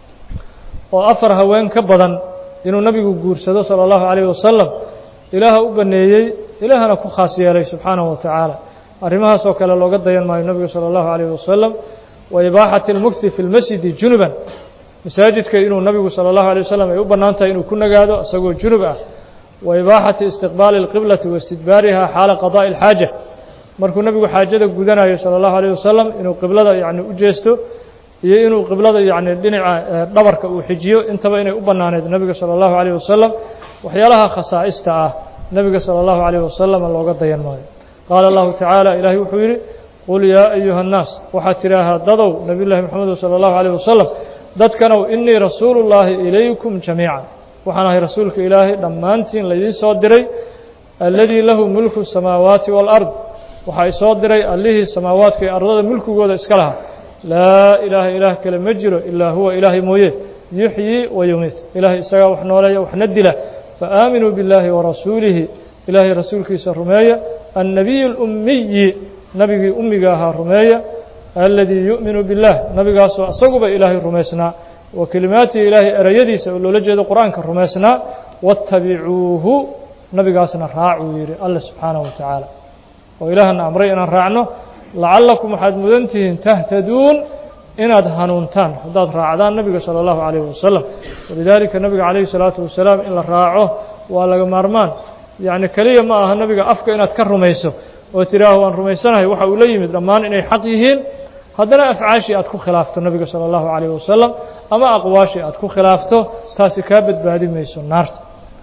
وأفر هوين كبدا إنه نبي قرسده صلى الله عليه وسلم إله أبنيي إلهنا كخاصي عليه سبحانه وتعالى أرمها سوكال الله قد ينمى النبي صلى الله عليه وسلم وإباحة المكث في المسجد جنبا مساجد كإنه النبي صلى الله عليه وسلم يؤبن أنت إنه كنا قادوا أسقوا جنبا وإباحة استقبال القبلة واستدبارها حال قضاء الحاجة مركو النبي حاجة قدنا صلى الله عليه وسلم إنه قبلة يعني أجيسته إنه قبلة يعني دنع دبرك وحجيه انتبه إنه أبنان النبي صلى الله عليه وسلم وحيالها خصائصته النبي صلى الله عليه وسلم الله قد ينمى قال الله تعالى إلهي وحيري قل يا أيها الناس وحتراها ضدوا نبي الله محمد صلى الله عليه وسلم ضد كانوا إني رسول الله إليكم جميعا وحنا رسولك إلهي دمانتين الذي صدري الذي له ملك السماوات والأرض وحي صدري الله السماوات في أرض ملك جود إسكالها لا إله إله كلمة جرو إلا هو إله مويه يحيي ويميت إله إسقى وحنا ولا وحندله فآمنوا بالله ورسوله إله رسولك سرماية النبي الأمي نبي أمجاها رماية الذي يؤمن بالله نبي قاسوا أصقب إله رميسنا وكلمات إله أريدي سأقول لجد القرآن كرميسنا واتبعوه نبي قاسنا راعوا يري الله سبحانه وتعالى وإلهنا أمرينا راعنه لعلكم حد مدنتين تهتدون إن أدهنونتان حداد راعدان نبي صلى الله عليه وسلم ولذلك النبي عليه الصلاة والسلام إلا راعه ولا مرمان يعني كلية ما أها النبي أفك إن أتكر رميسه وتراه أن رميسانه وحا أوليمد رمان إنه حقيهين هذا أفعاشي أتكو خلافته النبي صلى الله عليه وسلم أما أقواشي أتكو خلافته تاسي كابد بهذه ميسون نارت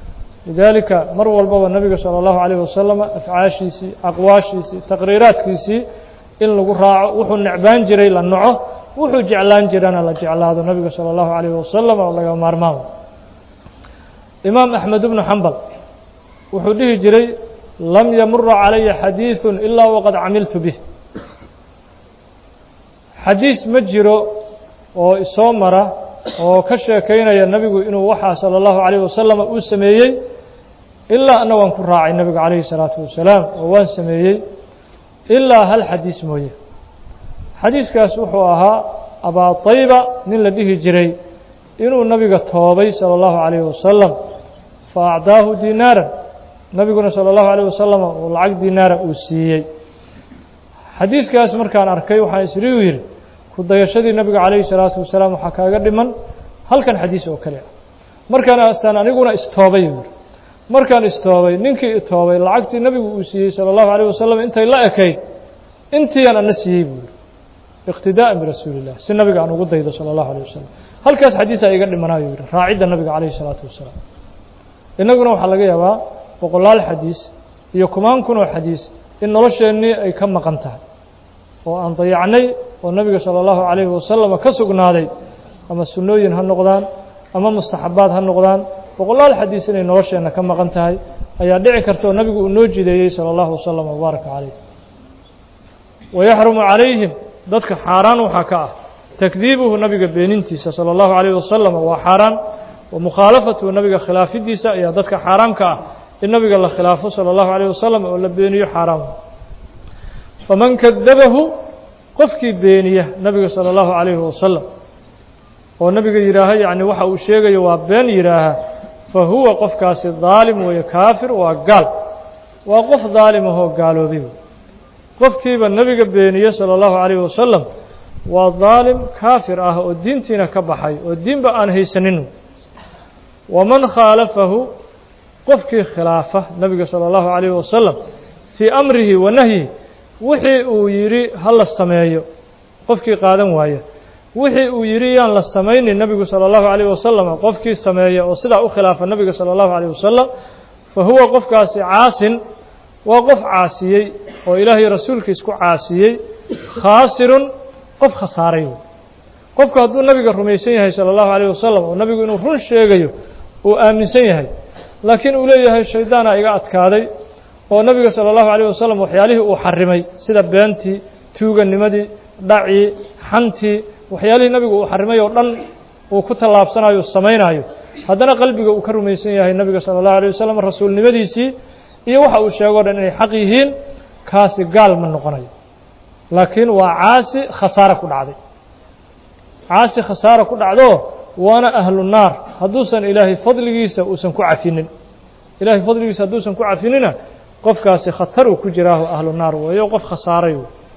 لذلك مروا البابا النبي صلى الله عليه وسلم أفعاشيسي أقواشيسي تقريرات كيسي إن لغو راعه وحو النعبان جري لنعه وحو جعلان جرانا لجعل هذا النبي صلى الله عليه وسلم والله يوم أرماه إمام أحمد بن حنبل وحو ديه جري لم يمر علي حديث إلا وقد عملت به حديث مجرو oo isoo mara oo ka sheekeynaya nabigu inuu waxa sallallahu alayhi wasallam uu sameeyay ilaa ana waan ku raacay nabiga alayhi salatu wasalaam oo waan sameeyay ilaa hal xadiis mooyee xadiiskaas wuxuu ahaa Abaa Tayba nin la dhihi jiray inuu nabiga toobay sallallahu alayhi wasallam faacdaahu dinaaran nabiguna sallallahu alayhi wasallam oo lacag dinaara uu siiyay xadiiskaas markaan arkay waxaan isri u yiri ku dayashadii nabiga alayhi salatu wasalaam waxa kaaga dhiman halkan xadiis oo kale markaan asaan aniguna istoobay markaan istoobay ninkii istoobay lacagtii nabigu uu siiyay sallallahu alayhi wasallam intay la ekay intii aan nasiyay buu iqtidaa bi rasuulillah si nabiga aan ugu daydo sallallahu alayhi wasallam halkaas xadiis ay iga dhimanayo raacida nabiga alayhi salatu wasalaam inaguna waxa laga yaabaa boqolaal xadiis iyo kumaan kun oo xadiis in nolosheenii ay ka maqan tahay oo aan dayacnay oo nabiga sallallahu alayhi wasallam ka sugnaaday ama sunnooyin ha noqdaan ama mustaxabaad ha noqdaan boqolaal xadiis inay nolosheena ka maqan tahay ayaa dhici karta oo nabigu uu noo jideeyay sallallahu alayhi wasallam wa baraka alayhi wa yahrumu alayhim dadka xaraan waxa ka ah takdiibuhu nabiga beenintiisa sallallahu alayhi wasallam waa xaraan wa mukhalafatu nabiga khilaafidiisa ayaa dadka xaraan ka ah in nabiga la khilaafo sallallahu alayhi wasallam oo la beeniyo xaraan faman kadabahu qofkii beeniya nabiga sallallahu alayhi wasallam oo nabiga yiraahay yaani waxa uu sheegayo waa been yiraaha fa huwa qofkaasi dhaalim iyo kaafir waa gaal waa qof dhaalim oo gaaloobay qofkiiba nabiga beeniya sallallahu alayhi wasallam waa dhaalim kaafir ah oo diintiina ka baxay oo diinba aan haysanin waman khalafahu qofkii khilaafa nabiga sallallahu alayhi wasallam fi amrihi wa nahyihi wixii uu yiri hal sameeyo qofkii qaadan waaya wixii uu yiri yaan la sameeyay nabiga sallallahu alayhi wasallam qofkii sameeyo oo sida u khilaafa nabiga sallallahu alayhi wasallam fa huwa qofkaasi caasin waa qof caasiyay oo ilaahay rasuulkiisa ku caasiyay khaasirun qof khasaaray qofka hadduu nabiga rumaysan yahay sallallahu alayhi wasallam oo nabigu inuu run sheegayo oo aaminsan yahay laakiin uu leeyahay shaydaana iga adkaaday oo nabiga sallallahu alayhi wasallam waxyaalihii uu xarimay sida beentii tuuganimadii dhaci xanti waxyaalihii nabigu uu xarimay oo dhan uu ku talaabsanayo sameeynayo haddana qalbiga uu ka rumaysan yahay nabiga sallallahu alayhi wasallam rasuulnimadiisii iyo waxa uu sheego dhan inay xaq yihiin kaasi gaal ma noqonayo laakiin waa caasi khasaara ku dhacday caasi khasaara ku dhacdo waana ahlu naar hadduusan ilaahay fadligiisa uusan ku cafinin ilaahay fadligiisa hadduusan ku cafinina qofkaasi khatar uu ku jiraa ahlu naar weeyo qof khasaaray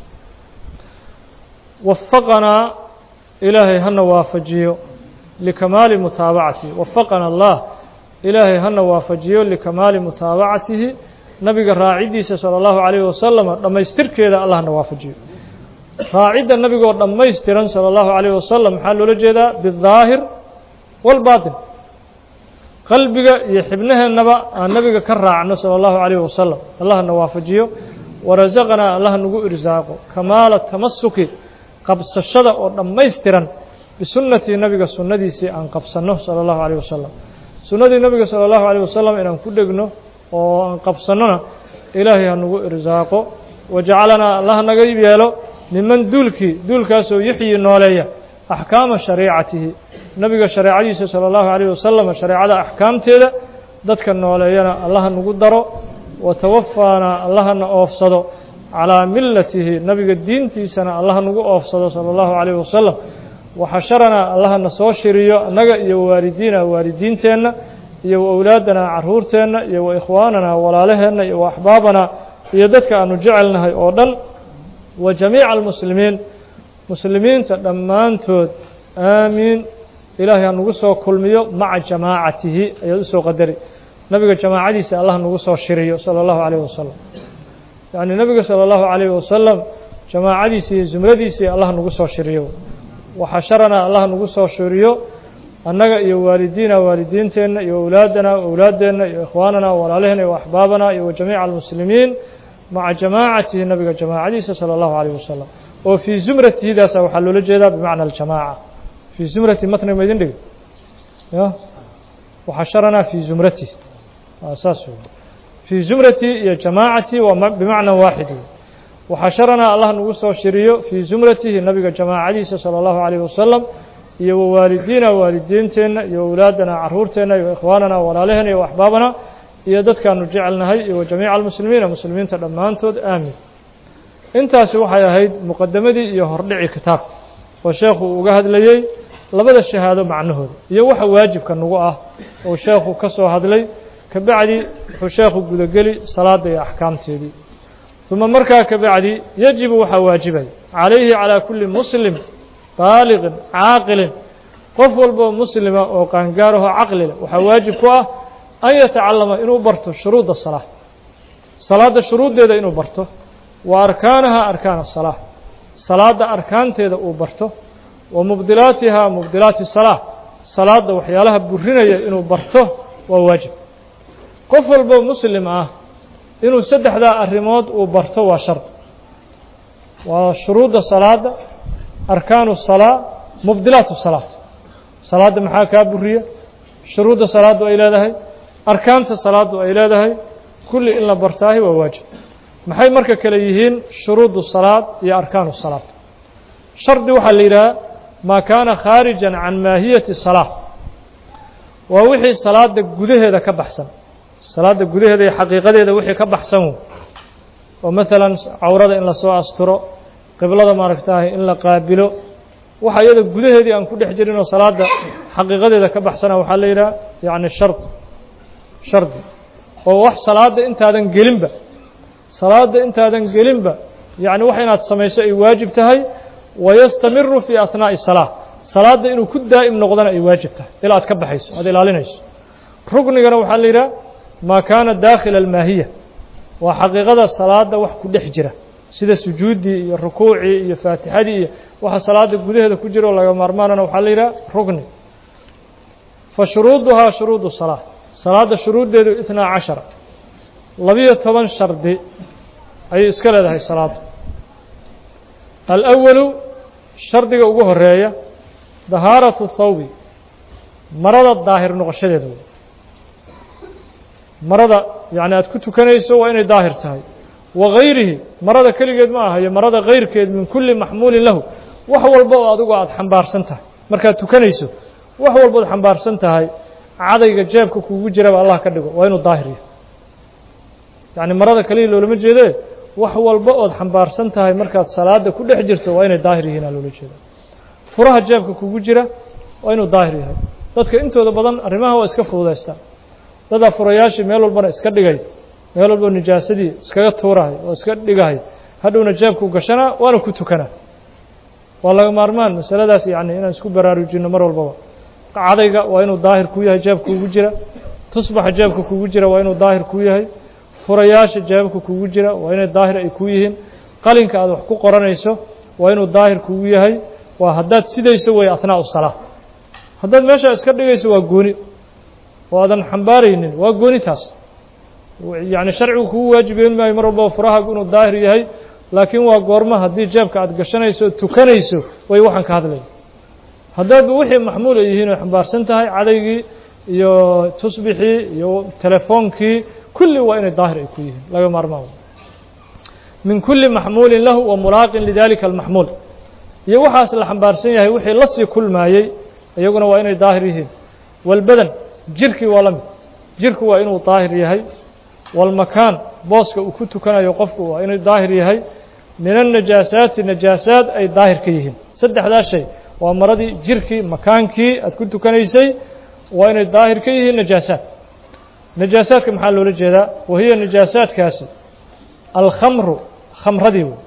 وفقنا إلهي هنا وافجيو لكمال متابعته وفقنا الله إلهي هنا وافجيو لكمال متابعته نبي الراعي صلى الله عليه وسلم لما يسترك إلى الله نوافجيو راعي النبي لما يسترن صلى الله عليه وسلم حاله لجدا بالظاهر والباطن قلبك يحبنها النبا النبي كرعنا صلى الله عليه وسلم الله نوافجيو ورزقنا الله نقو إرزاقه كمال التمسك qabsashada oo dhameystiran bisunnati nabiga sunnadiisi aan qabsano sallallahu alayhi wasallam sunnadii nabiga sallallahu alayhi wasallam inaan ku dhegno oo aan qabsanona ilaahay anugu irsaaqo waja'alana allah naga yeelo niman dulki dulkaas oo yixyi nooleeya ahkaama shariicatihi nabiga shariicadiisa sallallahu alayhi wasallam shariicada ahkaamteeda dadka nooleeyana allah nagu daro wa tawaffana allah na oofsado على ملته نبي الدين تيسنا الله نجو أفصل صلى الله عليه وسلم وحشرنا الله نصور شريو نجا يواردينا واردين تنا يو أولادنا عرور تنا يو إخواننا ولا لهنا يو أحبابنا يدك أن جعلنا هاي أردن وجميع المسلمين مسلمين تدمان تود آمين إلهي نجسوا كل ميو مع جماعته يدسوا قدري نبي الجماعة دي الله نجسوا شريو صلى الله عليه وسلم يعني النبي صلى الله عليه وسلم جماعتي زمرتي الله نقص شريو وحشرنا الله نقص شريو أنك يا والدينا والدينتنا يا أولادنا أولادنا يا إخواننا وأهلنا وأحبابنا يا جميع المسلمين مع جماعة النبي جماعتي صلى الله عليه وسلم وفي زمرتي ذا سوحل الجدا بمعنى الجماعة في زمرتي متن ما يدندق يا وحشرنا في زمرتي أساسه fii zumratii iyo jamaacatii waa bimacna waaxid waxasharanaa allah nagu soo shiriyo fii zumratihi nabiga jamaacadiisa salى اllahu عalيه wasalam iyo wawaalidiina waalidiinteenna iyo awlaadana caruurteenna iyo ikhwaanana walaalaheena iyo axbaabana iyo dadkaanu jecelnahay iyo wajamiica almuslimiina muslimiinta dhammaantood aamin intaasi waxay ahayd muqadamadii iyo hordhici kitaabka oo sheekhu uga hadlayey labada shahaado macnahooda iyo waxa waajibka nagu ah oo sheekhu ka soo hadlay kabacdi wuxuu sheekhu gudageli salaada iyo axkaamteedii uma markaa kabacdi yajibu waxaa waajibay calayhi calaa kulli muslim baaliqin caaqilin qof walboo muslima oo qaangaaraho caqli leh waxaa waajib ku ah an yatacallama inuu barto shuruuda salaa salaadda shuruuddeeda inuu barto wa arkaanaha arkaan asalaa salaadda arkaanteeda uu barto wa mubdilaatihaa mubdilaati salaa salaadda waxyaalaha burinaya inuu barto waa waajib qof walboo muslim ah inuu saddexdaa arrimood uu barto waa shard waa shuruudda salaadda arkaanu salaa mubdilaatu salaat salaadda maxaa kaa buriya shuruudda salaaddu ay leedahay arkaanta salaaddu ay leedahay kulli in la bartaahi waa waajib maxay marka kale yihiin shuruudu salaad iyo arkaanu salaad shardi waxaa la yidhaha maa kaana khaarijan can maahiyati salaa waa wixii salaada gudaheeda ka baxsan salaada gudaheeda iyo xaqiiqadeeda wixii ka baxsan oo maalan cawrada in lasoo asturo qiblada maaragtahay in la qaabilo waxa iyada gudaheedii aan ku dhex jirin oo salaada xaqiiqadeeda ka baxsana waxaa la yidhaha yacni shard shardi oo wax salaada intaadan gelinba salaada intaadan gelinba yacni wax inaad samayso ay waajib tahay wayastamiru fii ahnaa'i salaa salaada inuu ku daa'im noqdana ay waajib tahay ilaa aad ka baxayso aad ilaalinayso ruknigana waxaa la yidhaha maa kaana daakhila almaahiya waa xaqiiqada salaada wax ku dhex jira sida sujuuddii iyo rukuucii iyo faatixadii iyo waxa salaada gudaheeda ku jira oo laga maarmaanana waxaa la yidhaha rukni fa shuruuduhaa shuruudu salaa salaada shuruuddeedu itnaa cashara labiyo toban shardi ayay iska leedahay salaadu alawalu shardiga ugu horeeya dahaaratu thawbi marada daahir noqoshadeeda wey marada yacni aad ku tukanayso waa inay daahir tahay wa gayrihi marada keligeed ma aha iyo marada kayrkeed min kulli maxmuulin lahu wax walba oo adigu aada xambaarsan tahay markaad tukanayso wax walbood xambaarsan tahay cadayga jeebka kuugu jiraba allah ka dhigo waa inuu daahir yahay yacni marada kaliya loolama jeedee wax walba ood xambaarsan tahay markaad salaada ku dhex jirto waa inay daahir yihiin aa loola jeeda furaha jeebka kugu jira waa inuu daahir yahay dadka intooda badan arrimaha waa iska fududaystaan dadaa furayaashii meel walbana iska dhigay meel walbo nijaasadii iskaga tuurahay oo iska dhigahay hadhowna jeebku gashanaa waana ku tukanaa waa laga maarmaan masaladaas yacni inaan isku baraarujinno mar walbaba cadayga waa inuu daahir ku yahay jeebka kugu jira tusbaxa jeebka kugu jira waa inuu daahir ku yahay furayaasha jeebabka kugu jira waa inay daahir ay ku yihiin qalinka aad wax ku qoranayso waa inuu daahir kugu yahay waa haddaad sidayso way athnaa salaa haddaad meesha iska dhigayso waa gooni oo aadan xambaaraynin waa gooni taas yacni sharcigu kugu waajibeyn maayo mar walbaba furahaagu inuu daahir yahay laakiin waa goorma haddii jeebka aad gashanayso tukanayso way waxaan ka hadlaya haddaadba wixii maxmuul ay yihiin oo xambaarsan tahay cadaygii iyo tusbixii iyo telefoonkii kulli waa inay daahir ay ku yihiin laga maarmaan min kulli maxmuulin lahu wa mulaaqin lidalika almaxmuul iyo waxaas la xambaarsan yahay wixii la sii kulmaayey iyaguna waa inay daahir yihiin walbadan jirkii waa la mid jirku waa inuu daahir yahay walmakaan booska uu ku tukanayo qofku waa inuu daahir yahay min annajaasaati najaasaad ay daahir ka yihiin saddexdaa shay waa maradii jirkii makaankii aad ku tukanaysay waa inay daahir ka yihiin najaasaad najaasaadka maxaa loola jeedaa wahiya najaasaadkaasi alkhamru khamradii wey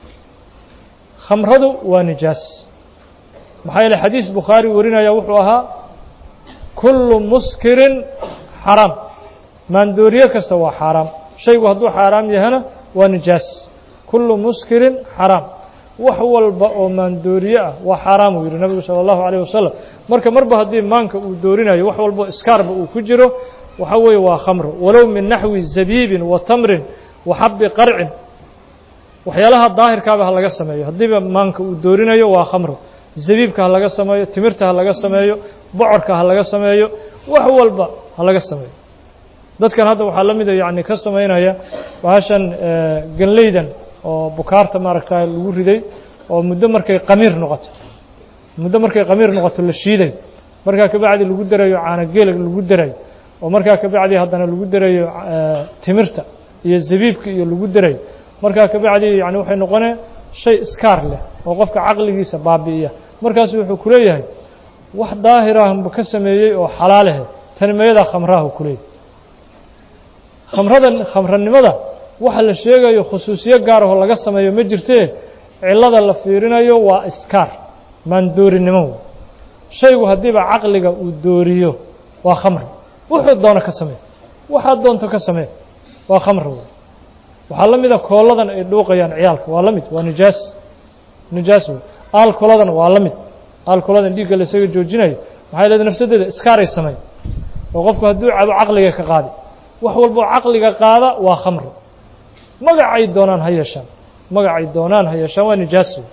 khamradu waa nijaas maxaa yeele xadiis bukhaari warinaya wuxuu ahaa kullu muskirin xaraam maandooriye kasta waa xaaraam shaygu hadduu xaaraam yahana waa nijaas kullu muskirin xaraam wax walba oo maandooriye ah waa xaaraam uu yihi nabigu salى اllahu عalيه wasalam marka marba haddii maanka uu doorinayo wax walbo iskaarba uu ku jiro waxa weeye waa khamro walow min naxwi zabiibin wa tamrin wa xabbi qarcin waxyaalaha daahirkaaba ha laga sameeyo haddiiba maanka uu doorinayo waa khamro zabiibka ha laga sameeyo timirta ha laga sameeyo bocorka ha laga sameeyo wax walba ha laga sameeyo dadkan hadda waxaa la mid a yacni ka samaynaya bahashan ganleydan oo bukaarta maaragtay lagu riday oo muddo markay qamiir noqoto muddo markay qamiir noqoto la shiiday markaa kabacdi lagu darayo caano geel lagu darayo oo markaa kabacdi haddana lagu darayo timirta iyo zabiibka iyo lagu darayo markaa kabacdi yani waxay noqonee shay iskaar leh oo qofka caqligiisa baabi'iya markaasu wuxuu ku leeyahay wax daahirahanba ka sameeyey oo xalaalahe tanmeeyadaa khamraha ku leeyahay khamradan khamranimada waxa la sheegayo khusuusiyo gaar ahoo laga sameeyo ma jirtee cillada la fiirinayo waa iskaar maandoorinimo shaygu haddiiba caqliga uu dooriyo waa khamri wuxuu doono ka samee waxaad doonto ka samee waa khamri waxaa la mida kooladan ay dhuuqayaan ciyaalka waa la mid waa nijaas nijaas wey aalkoladan waa la mid aalkoladan dhiigga la isaga joojinayo maxay leedahay nafsadeeda iskaaray samey oo qofku hadduu cabo caqliga ka qaadi wax walboo caqliga qaada waa khamri magacay doonaan ha yeeshaan magacay doonaan ha yeeshaan waa nijaas wey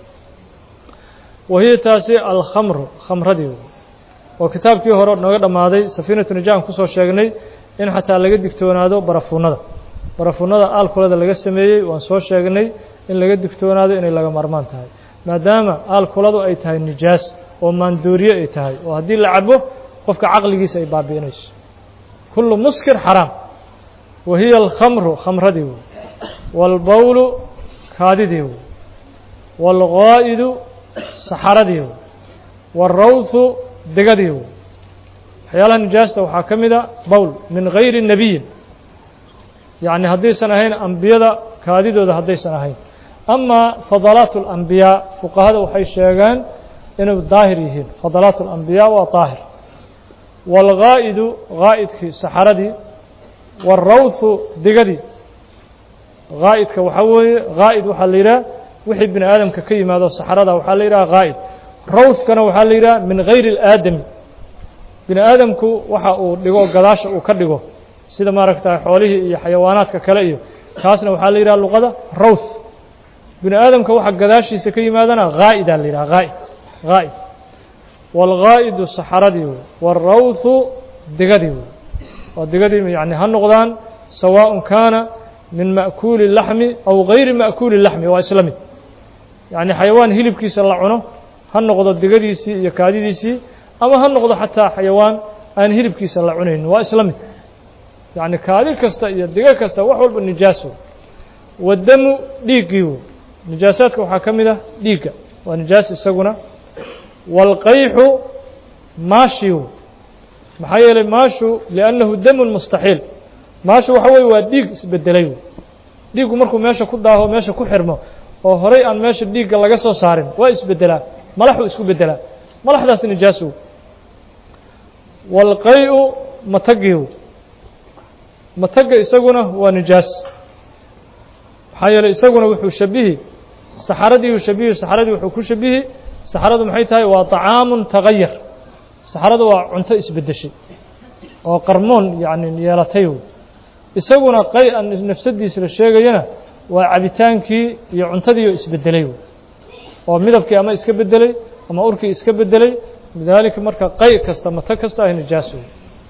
wahiya taasi alkhamru khamradii oo kitaabkii hore nooga dhammaaday safiinatu najaan kusoo sheegnay in xataa laga digtoonaado barafuunada barafuunada aalkolada laga sameeyey waan soo sheegnay in laga digtoonaado inay laga maarmaan tahay maadaama aalkoladu ay tahay nijaas oo maandooriye ay tahay oo haddii la cabo qofka caqligiisa ay baabi'inayso kullu muskir xaraam wahiya alkhamru khamradii wey waalbawlu kaadidii wey waalgaa'idu saxaradii wey waalrawthu degadii wey waxyaalaha nijaasta waxaa ka mid a bowl min gayri nebiyin yacni haddaysan ahayn ambiyada kaadidooda haddaysan ahayn amaa fadalaat اlambiyaa fuqahada waxay sheegeen inay daahir yihiin fadalaat اlambiyaa waa daahir wاlgaa'idu gaa'idkii saxaradii wاlrawthu degadii gaa'idka waxaa weeye gaa'id waxaa la yidhaha wixii bini aadamka ka yimaado saxarada waxaa la yidhaha gaa'id rawthkana waxaa la yidhaha min gayri اlaadami bini aadamku waxa uu dhigo gadaasha uu ka dhigo sida maaragta xoolihii iyo xayawaanaadka kale iyo taasna waxaa la yidhaha luqada rawth bini aadamka waxa gadaashiisa ka yimaadana gaa'idaa la yidhaha gaa'id gaa'id waalgaa'idu saxaradii wey waalrawthu degadii wey oo degadii yani ha noqdaan sawaaءun kaana min ma'kuuli laxmi aw gayri ma'kuuli laxmi waa isla mid yacni xayawaan hilibkiisa la cuno ha noqdo degadiisii iyo kaadidiisii ama ha noqdo xataa xayawaan aan hilibkiisa la cunaynin waa isla mid yacni kaadi kasta iyo dega kasta wax walba nijaas wey wadamu dhiiggii wey nijaasaadka waxaa ka mid ah dhiigga waa nijaas isaguna waalqayxu maashi wey maxaa yeelay maashu liannahu damun mustaxiil maashu waxa weye waa dhiig isbedelay wey dhiiggu markuu meesha ku daaho meesha ku xirmo oo horay aan meesha dhiigga laga soo saarin waa isbedelaa malaxuu isku bedelaa malaxdaas nijaas wey waalqay-u matagii wey matagga isaguna waa nijaas maxaa yeelay isaguna wuxuu shabihi saxaradii uu shabihi saxaradii wuxuu ku shabihi saxaradu maxay tahay waa طacaamun tagayar saxaradu waa cunto isbedeshay oo qarmoon yani yeelatay wey isaguna qay-an nafsadiisa la sheegayana waa cabitaankii iyo cuntadii oo isbedelay wey oo midabkii ama iska bedelay ama urkii iska bedelay lidaalika marka qay kasta matag kasta ay nijaas wey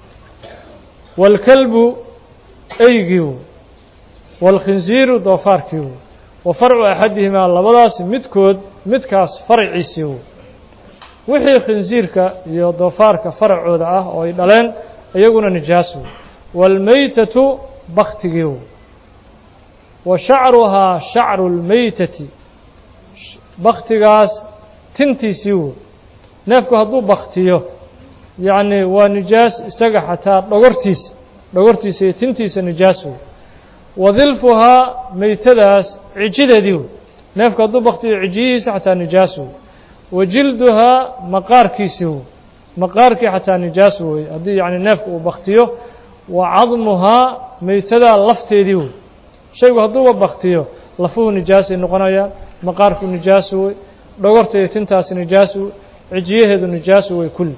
waalkalbu eygii wey waalkhinziiru doofaarkii wey wa farcu axadihimaa labadaas midkood midkaas faraciisii wey wixii khinsiirka iyo doofaarka faracooda ah oo ay dhaleen iyaguna nijaas wey waalmeytatu baktigii wey wa shacruhaa shacru lmeytati baktigaas tintiisii wey neefku hadduu baktiyo yacni waa nijaas isaga xataa dhogortiisa dhogortiisa iyo tintiisa nijaas wey wadilfuhaa meytadaas cijideedii wey neefku hadduu baktiyo cijiyihiisa xataa nijaas wey wajilduhaa maqaarkiisii wey maqaarkii xataa nijaas wey haddii yani neefku uu baktiyo wa cadmuhaa meytadaa lafteedii wey shaygu hadduuba baktiyo lafuhu nijaasay noqonayaan maqaarku nijaas wey dhogorta iyo tintaasi nijaas wey cijiyaheedu nijaas wey kulli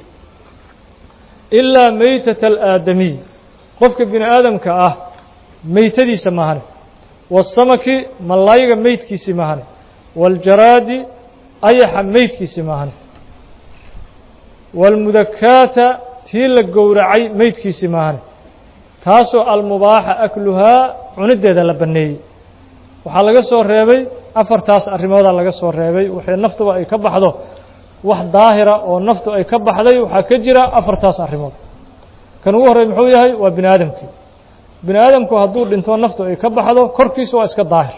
ilaa meytata alaadamiy qofka bini aadamka ah meytadiisa mahane waasamaki mallayga meydkiisii mahane waاljaraadi ayaxa meydkiisii mahane waalmudakaata tii la gowracay meydkiisii mahane taasoo almubaaxa akluhaa cunideeda la baneeyey waxaa laga soo reebay afartaas arrimoodaa laga soo reebay waxay naftuba ay ka baxdo wax daahira oo naftu ay ka baxday waxaa ka jira afartaas arrimood kan ugu horey muxuu yahay waa bini aadamkii bini aadamku hadduu dhinto naftu ay ka baxdo korkiisa waa iska daahir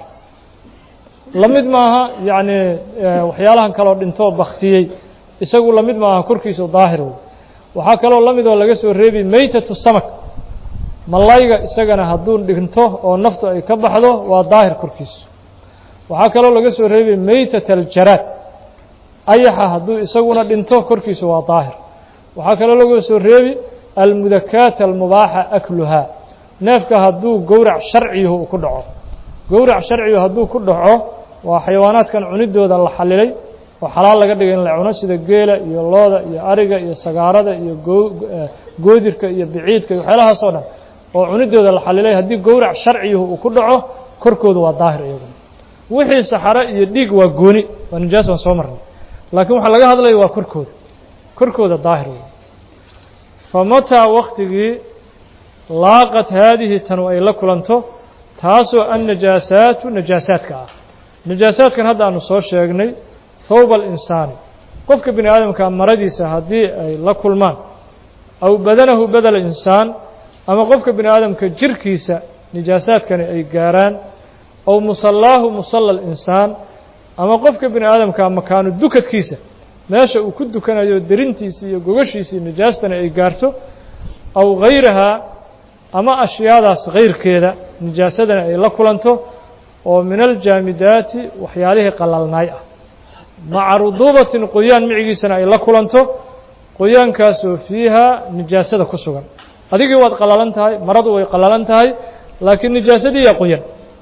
la mid maaha yacni waxyaalahan kaloo dhintoo baktiyey isagu la mid maaha korkiisu daahir wey waxaa kaloo la mid oo laga soo reebi maytatu samak malayga isagana hadduu dhinto oo naftu ay ka baxdo waa daahir korkiisu waxaa kaloo laga soo reebi maytat aljaraad ayaxa hadduu isaguna dhinto korkiisu waa daahir waxaa kaloo laga soo reebi almudakaat almubaaxa akluhaa neefka hadduu gowrac sharciyahu uu ku dhaco gowrac sharcigu hadduu ku dhaco waa xayawaanaadkan cunidooda la xalilay oo xalaal laga dhigay in la cuno sida geela iyo looda iyo ariga iyo sagaarada iyo goodirka iyo biciidka iyo waxyaalahaas oo dhan oo cunidooda la xalilay haddii gowrac sharciyahu uu ku dhaco korkooda waa daahir iyaguna wixii saxaro iyo dhiig waa gooni waa nijaas waan soo marnay laakiin waxaa laga hadlaya waa korkooda korkooda daahir wey famataa waktigii laaqat haadihi tanu ay la kulanto taasoo annajaasaatu najaasaadka ah najaasaadkan hadda aanu soo sheegnay thawba alinsaani qofka bini aadamka maradiisa haddii ay la kulmaan aw badanahu badala insaan ama qofka bini aadamka jirkiisa najaasaadkani ay gaaraan aw musallaahu musalla alinsaan ama qofka bini aadamka makaanu dukadkiisa meesha uu ku dukanayo derintiisii iyo gogashiisii najaastani ay gaarto aw gayrahaa ama ashyaadaas kayrkeeda nijaasadani ay la kulanto oo min aljaamidaati waxyaalihii qalalnaay ah maca ruduubatin qoyaan micigiisana ay la kulanto qoyaankaasoo fiiha nijaasada ku sugan adigii waad qalalan tahay maradu way qalalan tahay laakiin nijaasadii yaa qoyan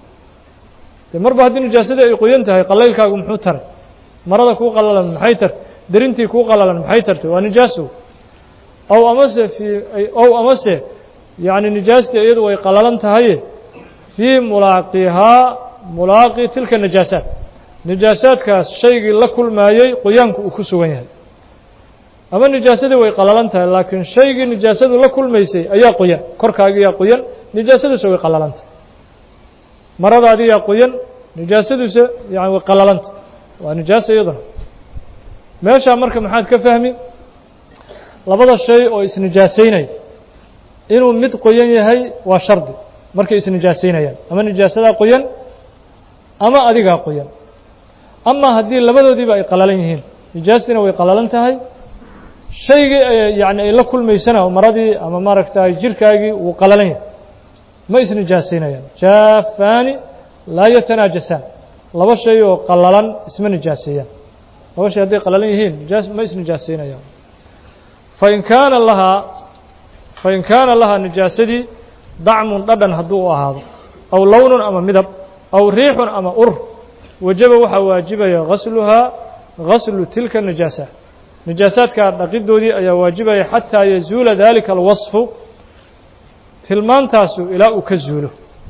de marba haddii nijaasadii ay qoyan tahay qalaylkaagu muxuu taray marada kuu qalalan maxay tartay derintii kuu qalalan maxay tartay waa nijaaso aw amase fii ow amase yacni nijaastii iyadu way qalalan tahaye fii mulaaqihaa mulaaqi tilka najaasaat najaasaadkaas shaygii la kulmaayey qoyaanku uu ku sugan yahay ama nijaasadii way qalalan tahay laakiin shaygii nijaasadu la kulmaysay ayaa qoyan korkaagiyaa qoyan nijaasaduuse way qalalantah maradaadiyaa qoyan nijaasaduuse yani way qalalanta waa nijaasa iyaduna meeshaa marka maxaad ka fahmi labada shay oo isnijaasaynaya inuu mid qoyan yahay waa shardi markay isnijaasaynayaan ama nijaasadaa qoyan ama adigaa qoyan ama haddii labadoodiiba ay qalalan yihiin nijaastiina way qalalan tahay shaygii yani ay la kulmaysana maradii ama maaragtay jirkaagii wuu qalalan yahay ma isnijaasaynayaan jaafaani laa yatanaajasaan laba shay oo qalalan isma nijaaseeyaan laba shay hadday qalalan yihiin nijaas ma isnijaasaynayaan fain kaana lahaa fain kaana lahaa nijaasadii dacmun dhadhan hadduu u ahaado aw lownun ama midab aw riixun ama ur wajaba waxaa waajibaya gasluhaa gaslu tilka najaasa najaasaadka dhaqidoodii ayaa waajibaya xataa yazuula dalika alwasfu tilmaantaasu ilaa uu ka zuulo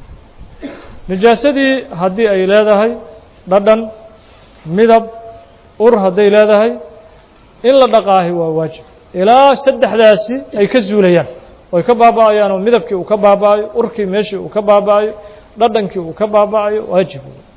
najaasadii haddii ay leedahay dhadhan midab ur hadday leedahay in la dhaqaahi waa waajib ilaa saddexdaasi ay ka zuulayaan oy ka baaba'ayaan oo midabkii uu ka baaba'ayo urkii meeshii uu ka baaba'ayo dhadhankii uu ka baaba'ayo waajib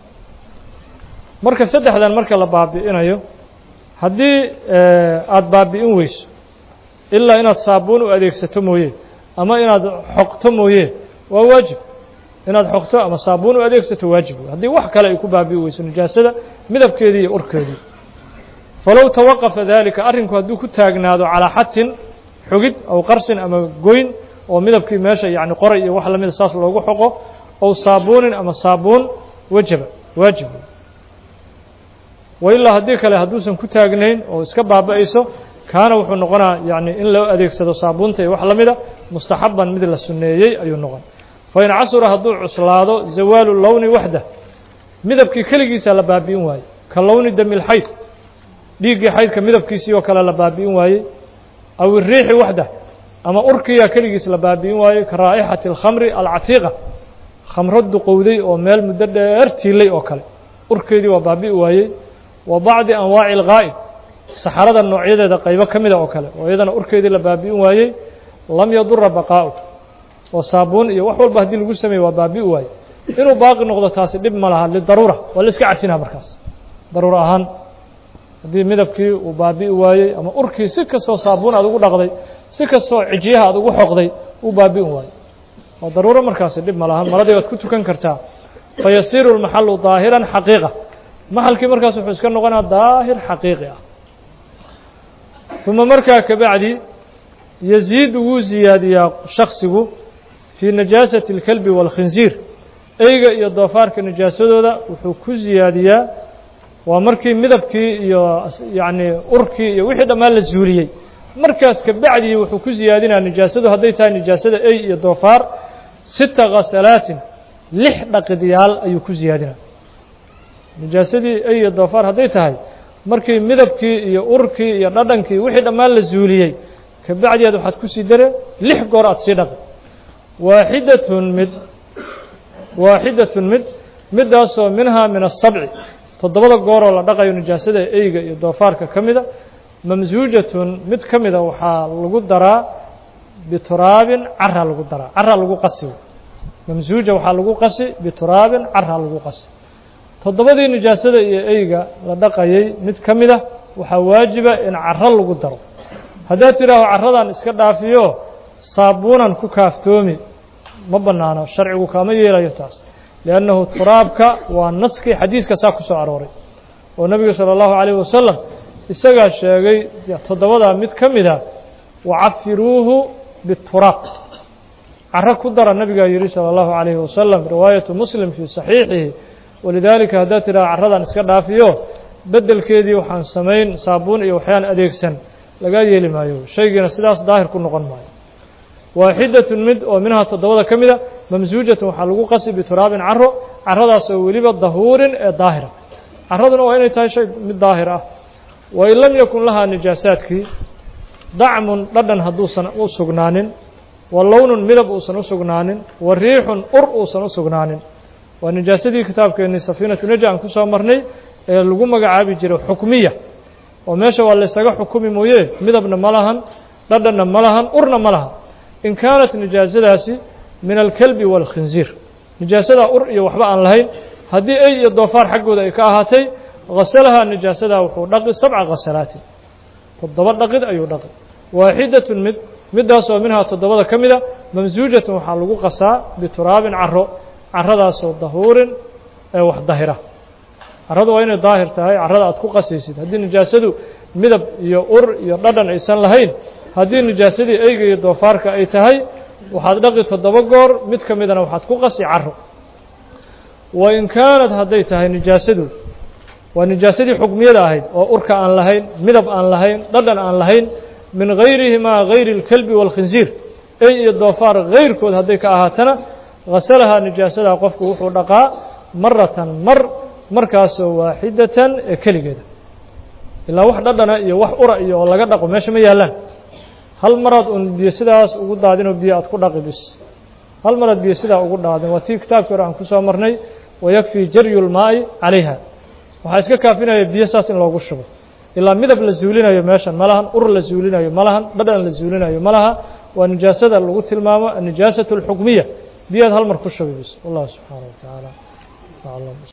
marka saddexdan marka la baabi'inayo haddii aada baabi'in weyso ilaa inaad saabuun u adeegsato mooye ama inaad xoqto mooye waa waajib inaad xoqto ama saabuun u adeegsato waajib haddii wax kale ay ku baabi'i weyso nijaasada midabkeedii iyo urkeedii falow tawaqafa dalika arrinku hadduu ku taagnaado calaa xatin xogid aw qarsin ama goyn oo midabkii meesha yani qoray iyo wax lamida saas loogu xoqo ow saabuunin ama saabuun wajaba waajib wa ilaa haddii kale hadduusan ku taagnayn oo iska baaba'ayso kaana wuxuu noqonaa yani in loo adeegsado saabuunta iyo wax lamida mustaxaban mid la sunneeyey ayuu noqon fain casura hadduu cuslaado zawaalu lowni waxda midabkii keligiisa la baabi'in waaye ka lowni dami lxayd dhiiggii xaydka midabkiisii oo kale la baabi'in waayey aw iriixi waxda ama urkiya keligiis la baabi'in waaye ka raa'ixati alkhamri alcatiiqa khamro duqowday oo meel muddo dheer tiilay oo kale urkeedii waa baabi'i waayey wa bacdi anwaaci algaa'id saxarada noocyadeeda qaybo ka mida oo kale oo iyadana urkeedii la baabi'in waayey lam yadura baqaa'u oo saabuun iyo wax walba haddii lagu sameeyo waa baabi waaye inuu baaqi noqdo taasi dhib ma laha lidaruura waa la iska cafinaa markaas daruura ahaan haddii midabkii uu baabi waayey ama urkii si kastoo saabuun aad ugu dhaqday si kastoo cijiyaha aad ugu xoqday uu baabi waayo waa daruuro markaasi dhib ma laha maradii waad ku tukan kartaa fayasiiru lmaxalu daahiran xaqiiqa maxalkii markaas wuxuu iska noqonaa daahir xaqiiqi ah uma markaa kabacdi yaziidu wuu ziyaadiyaa shaksigu fii najaasati اlkalbi wاlkhinziir eyga iyo doofaarka najaasadooda wuxuu ku ziyaadiyaa waa markii midabkii iyo yacni urkii iyo wixii dhammaan la zuuliyey markaas kabacdii wuxuu ku ziyaadinaya nijaasadu hadday tahay nijaasada ey iyo doofaar sita khasalaatin lix dhaqidyaal ayuu ku ziyaadinaya nijaasadii ey iyo doofaar hadday tahay markii midabkii iyo urkii iyo dhadhankii wixii dhammaan la zuuliyey kabacdi aad waxaad ku sii dare lix goor aad sii dhaqi waaxidatun mid waaxidatun mid midaasoo minhaa min asabci toddobada gooroo la dhaqayo nijaasada eyga iyo doofaarka ka mida mamsuujatun mid ka mida waxaa lagu daraa bituraabin cara lagu daraa cara lagu qasi mamsuuja waxaa lagu qasi bituraabin cara lagu qasi toddobadii nijaasada iyo eyga la dhaqayay mid ka mida waxaa waajiba in caro lagu daro haddaad tidhaaho carradan iska dhaafiyo saabuunan ku kaaftoomi ma bannaano sharcigu kaama yeelayo taas liannahu turaabka waa naskii xadiiska saa ku soo arooray oo nebigu sala allahu calayhi wasalam isagaa sheegay toddobadaa mid ka mida wacafiruuhu bituraab caro ku dara nabigaa yihi sala allahu calayhi wasalam riwaayatu muslim fii saxiixihi walidaalika haddaad tidhaho carradan iska dhaafiyo beddelkeedii waxaan samayn saabuun iyo waxyaan adeegsan lagaa yeeli maayo shaygiina sidaas daahir ku noqon maayo waaxidatun mid oo minhaa toddobada ka mida mamsuujatun waxaa lagu qasi bituraabin caro caradaas oo weliba dahuurin ee daahira caraduna waa inay tahay shay mid daahir ah wain lam yakun lahaa nijaasaadkii dacmun dhadhan hadduusan u sugnaanin wa lownun midab uusan u sugnaanin wa riixun ur uusan u sugnaanin waa nijaasadii kitaabkeennii safiinatu naja aan ku soo marnay ee lagu magacaabi jiray xukmiya oo meesha waa laysaga xukumi mooye midabna ma lahan dhadhanna ma lahan urna ma lahan in kaanat nijaasadaasi min alkalbi wاlkhinziir nijaasadaa ur iyo waxba aan lahayn haddii ey iyo doofaar xaggooda ay ka ahaatay hasalahaa nijaasadaa wuxuu dhaqi sabca khasalaatin toddoba dhaqid ayuu dhaqi waaxidatun mid midaasoo minhaa toddobada ka mida mamsuujatun waxaa lagu qasaa bituraabin caro caradaasoo dahuurin ee wax dahira carradu waa inay daahir tahay carrada aad ku qasaysid haddii nijaasadu midab iyo ur iyo dhadhan aysan lahayn haddii nijaasadii eyga iyo doofaarka ay tahay waxaad dhaqi toddoba goor mid ka midana waxaad ku qasi caro wa in kaanad hadday tahay nijaasadu waa nijaasadii xukmiyada ahayd oo urka aan lahayn midab aan lahayn dhadhan aan lahayn min gayrihimaa gayri اlkalbi wاlkhinziir ey iyo doofaar gayrkood hadday ka ahaatana hasalahaa nijaasadaa qofku wuxuu dhaqaa maratan mar markaasoo waaxidatan ee keligeeda ilaa wax dhadhana iyo wax ura iyo oo laga dhaqo meesha ma yaallaan hal maraad un biyo sidaas ugu daadinoo biyo aad ku dhaqi bis hal maraad biyo sidaa ugu dhaadin waa tii kitaabkii hore aan ku soo marnay wayakfii jaryu lmaa'i calayha waxaa iska kaafinaya biyo saas in loogu shubo ilaa midab la zuulinayo meeshan ma lahan ur la zuulinayo ma lahan dhadhan la zuulinayo ma laha waa nijaasada lagu tilmaamo annijaasatu alxukmiya biyaad hal mar ku shubi bis wallahu subxaanaه wa tacaala aclam